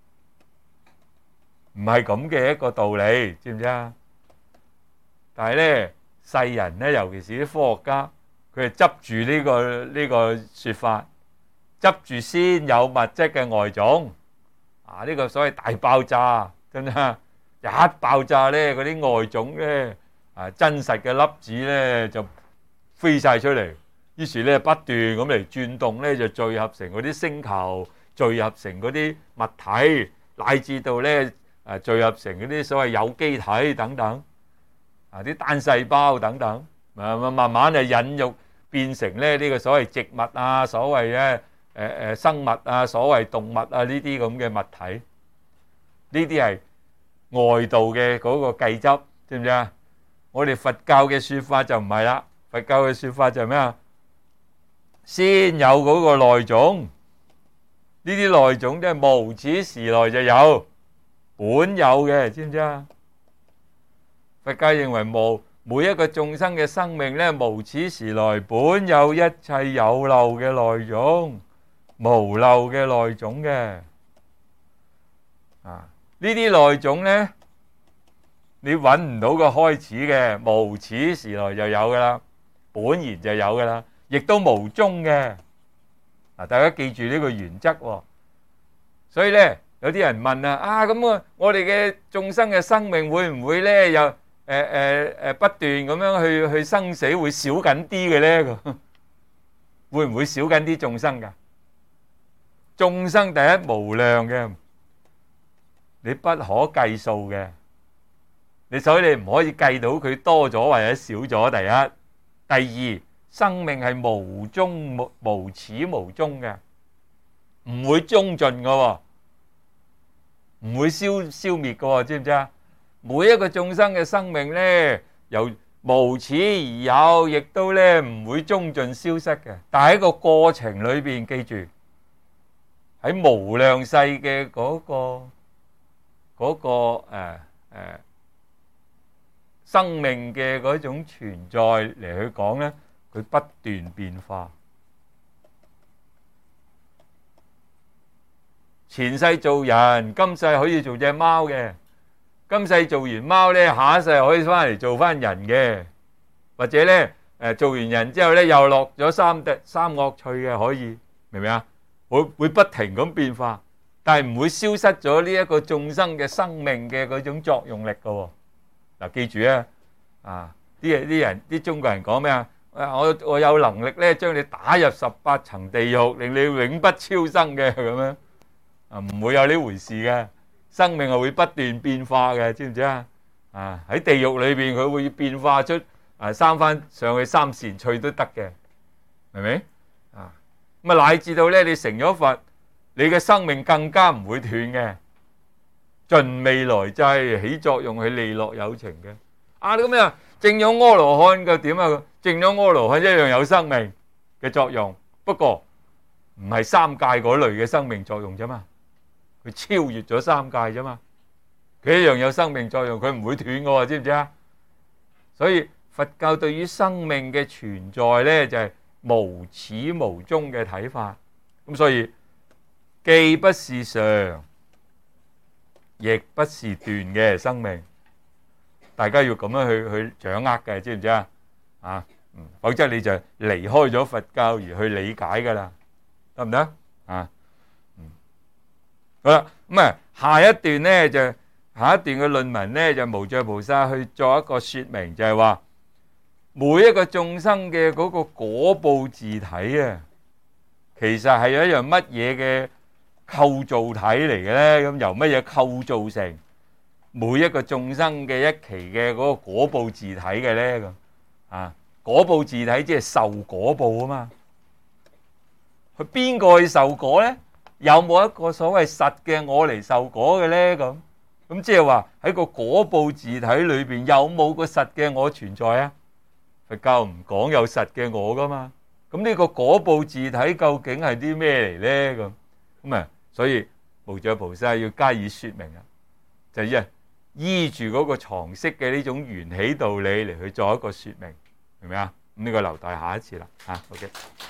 唔係咁嘅一個道理，知唔知啊？但係咧世人咧，尤其是啲科學家，佢係執住呢個說法，執住先有物質嘅外種啊！呢個所謂大爆炸，真唔真啊？一爆炸咧，嗰啲外種咧。真實嘅粒子咧就飛晒出嚟，於是咧不斷咁嚟轉動咧，就聚合成嗰啲星球，聚合成嗰啲物體，乃至到咧聚合成嗰啲所謂有機體等等，啲單細胞等等，慢慢引育變成咧呢個所謂植物啊，所謂咧生物啊，所謂動物啊呢啲咁嘅物體，呢啲係外道嘅嗰個計執，知唔知啊？我哋佛教嘅說法就唔係啦，佛教嘅說法就係咩啊？先有嗰個內種，呢啲內種即係無始時來就有，本有嘅，知唔知啊？佛教認為每一個眾生嘅生命咧，無始時來本有一切有漏嘅內種，無漏嘅內種嘅。呢啲內種咧，你揾唔到個開始嘅，無始時來就有噶啦，本然就有噶啦，亦都無終嘅。大家記住呢個原則喎。所以咧，有啲人問咁我哋嘅眾生嘅生命會唔會咧又不斷咁樣去生死會少緊啲嘅咧？會唔會少緊啲眾生噶？眾生第一無量嘅，你不可計數嘅。所以你唔可以計到佢多咗或者少咗。第一，第二，生命係無終無始無終嘅，唔會終盡嘅，唔會消滅嘅，知唔知啊？每一個眾生嘅生命咧，由無始而有，亦都咧唔會終盡消失嘅。但係喺個過程裏邊，記住喺無量世嘅嗰個生命嘅嗰種存在嚟去講咧，佢不斷變化。前世做人，今世可以做隻貓嘅，今世做完貓咧，下一世可以翻嚟做翻人嘅，或者咧做完人之後咧，又落咗三惡趣嘅，可以，明唔明啊？會不停咁變化，但係唔會消失咗呢一個眾生嘅生命嘅嗰種作用力㗎。嗱，記住啲中國人講咩啊？我有能力咧，將你打入18層地獄，令你永不超生嘅，咁樣唔會有呢回事嘅。生命係會不斷變化嘅，知唔知啊？喺地獄裏邊佢會變化出生翻上去三善趣都得嘅，明唔明？咁乃至到咧你成咗佛，你嘅生命更加唔會斷嘅，盡未來際起作用去利樂有情嘅。咁樣證咗阿羅漢嘅點啊？證咗阿羅漢一樣有生命嘅作用，不過唔係三界嗰類嘅生命作用啫嘛，佢超越咗三界啫嘛，佢一樣有生命作用，佢唔會斷嘅，知唔知啊？所以佛教對於生命嘅存在咧，就係無始無終嘅睇法。咁所以既不是常，亦不是斷嘅生命。大家要咁樣去掌握嘅，知唔知啊？否則你就離開咗佛教而去理解噶啦，得唔得？好啦，咁下一段嘅論文咧，就無著菩薩去作一個說明，就係話每一個眾生嘅嗰個果報自體其實係有一樣乜嘢嘅構造體嚟嘅咧？咁由乜嘢構造成每一個眾生嘅一期嘅嗰個果報自體嘅咧？咁啊，果報自體即係受果報啊嘛。佢邊個去受果咧？有冇一個所謂實嘅我嚟受果嘅咧？咁即係話喺個果報自體裏邊有冇個實嘅我存在啊？佛教唔講有實嘅我噶嘛。咁呢個果報自體究竟係啲咩嚟咧？咁啊，所以無著菩薩要加以說明啊，就依住嗰個常識嘅呢種緣起道理嚟去做一個說明，明唔明啊？咁呢個留待下一次啦，OK。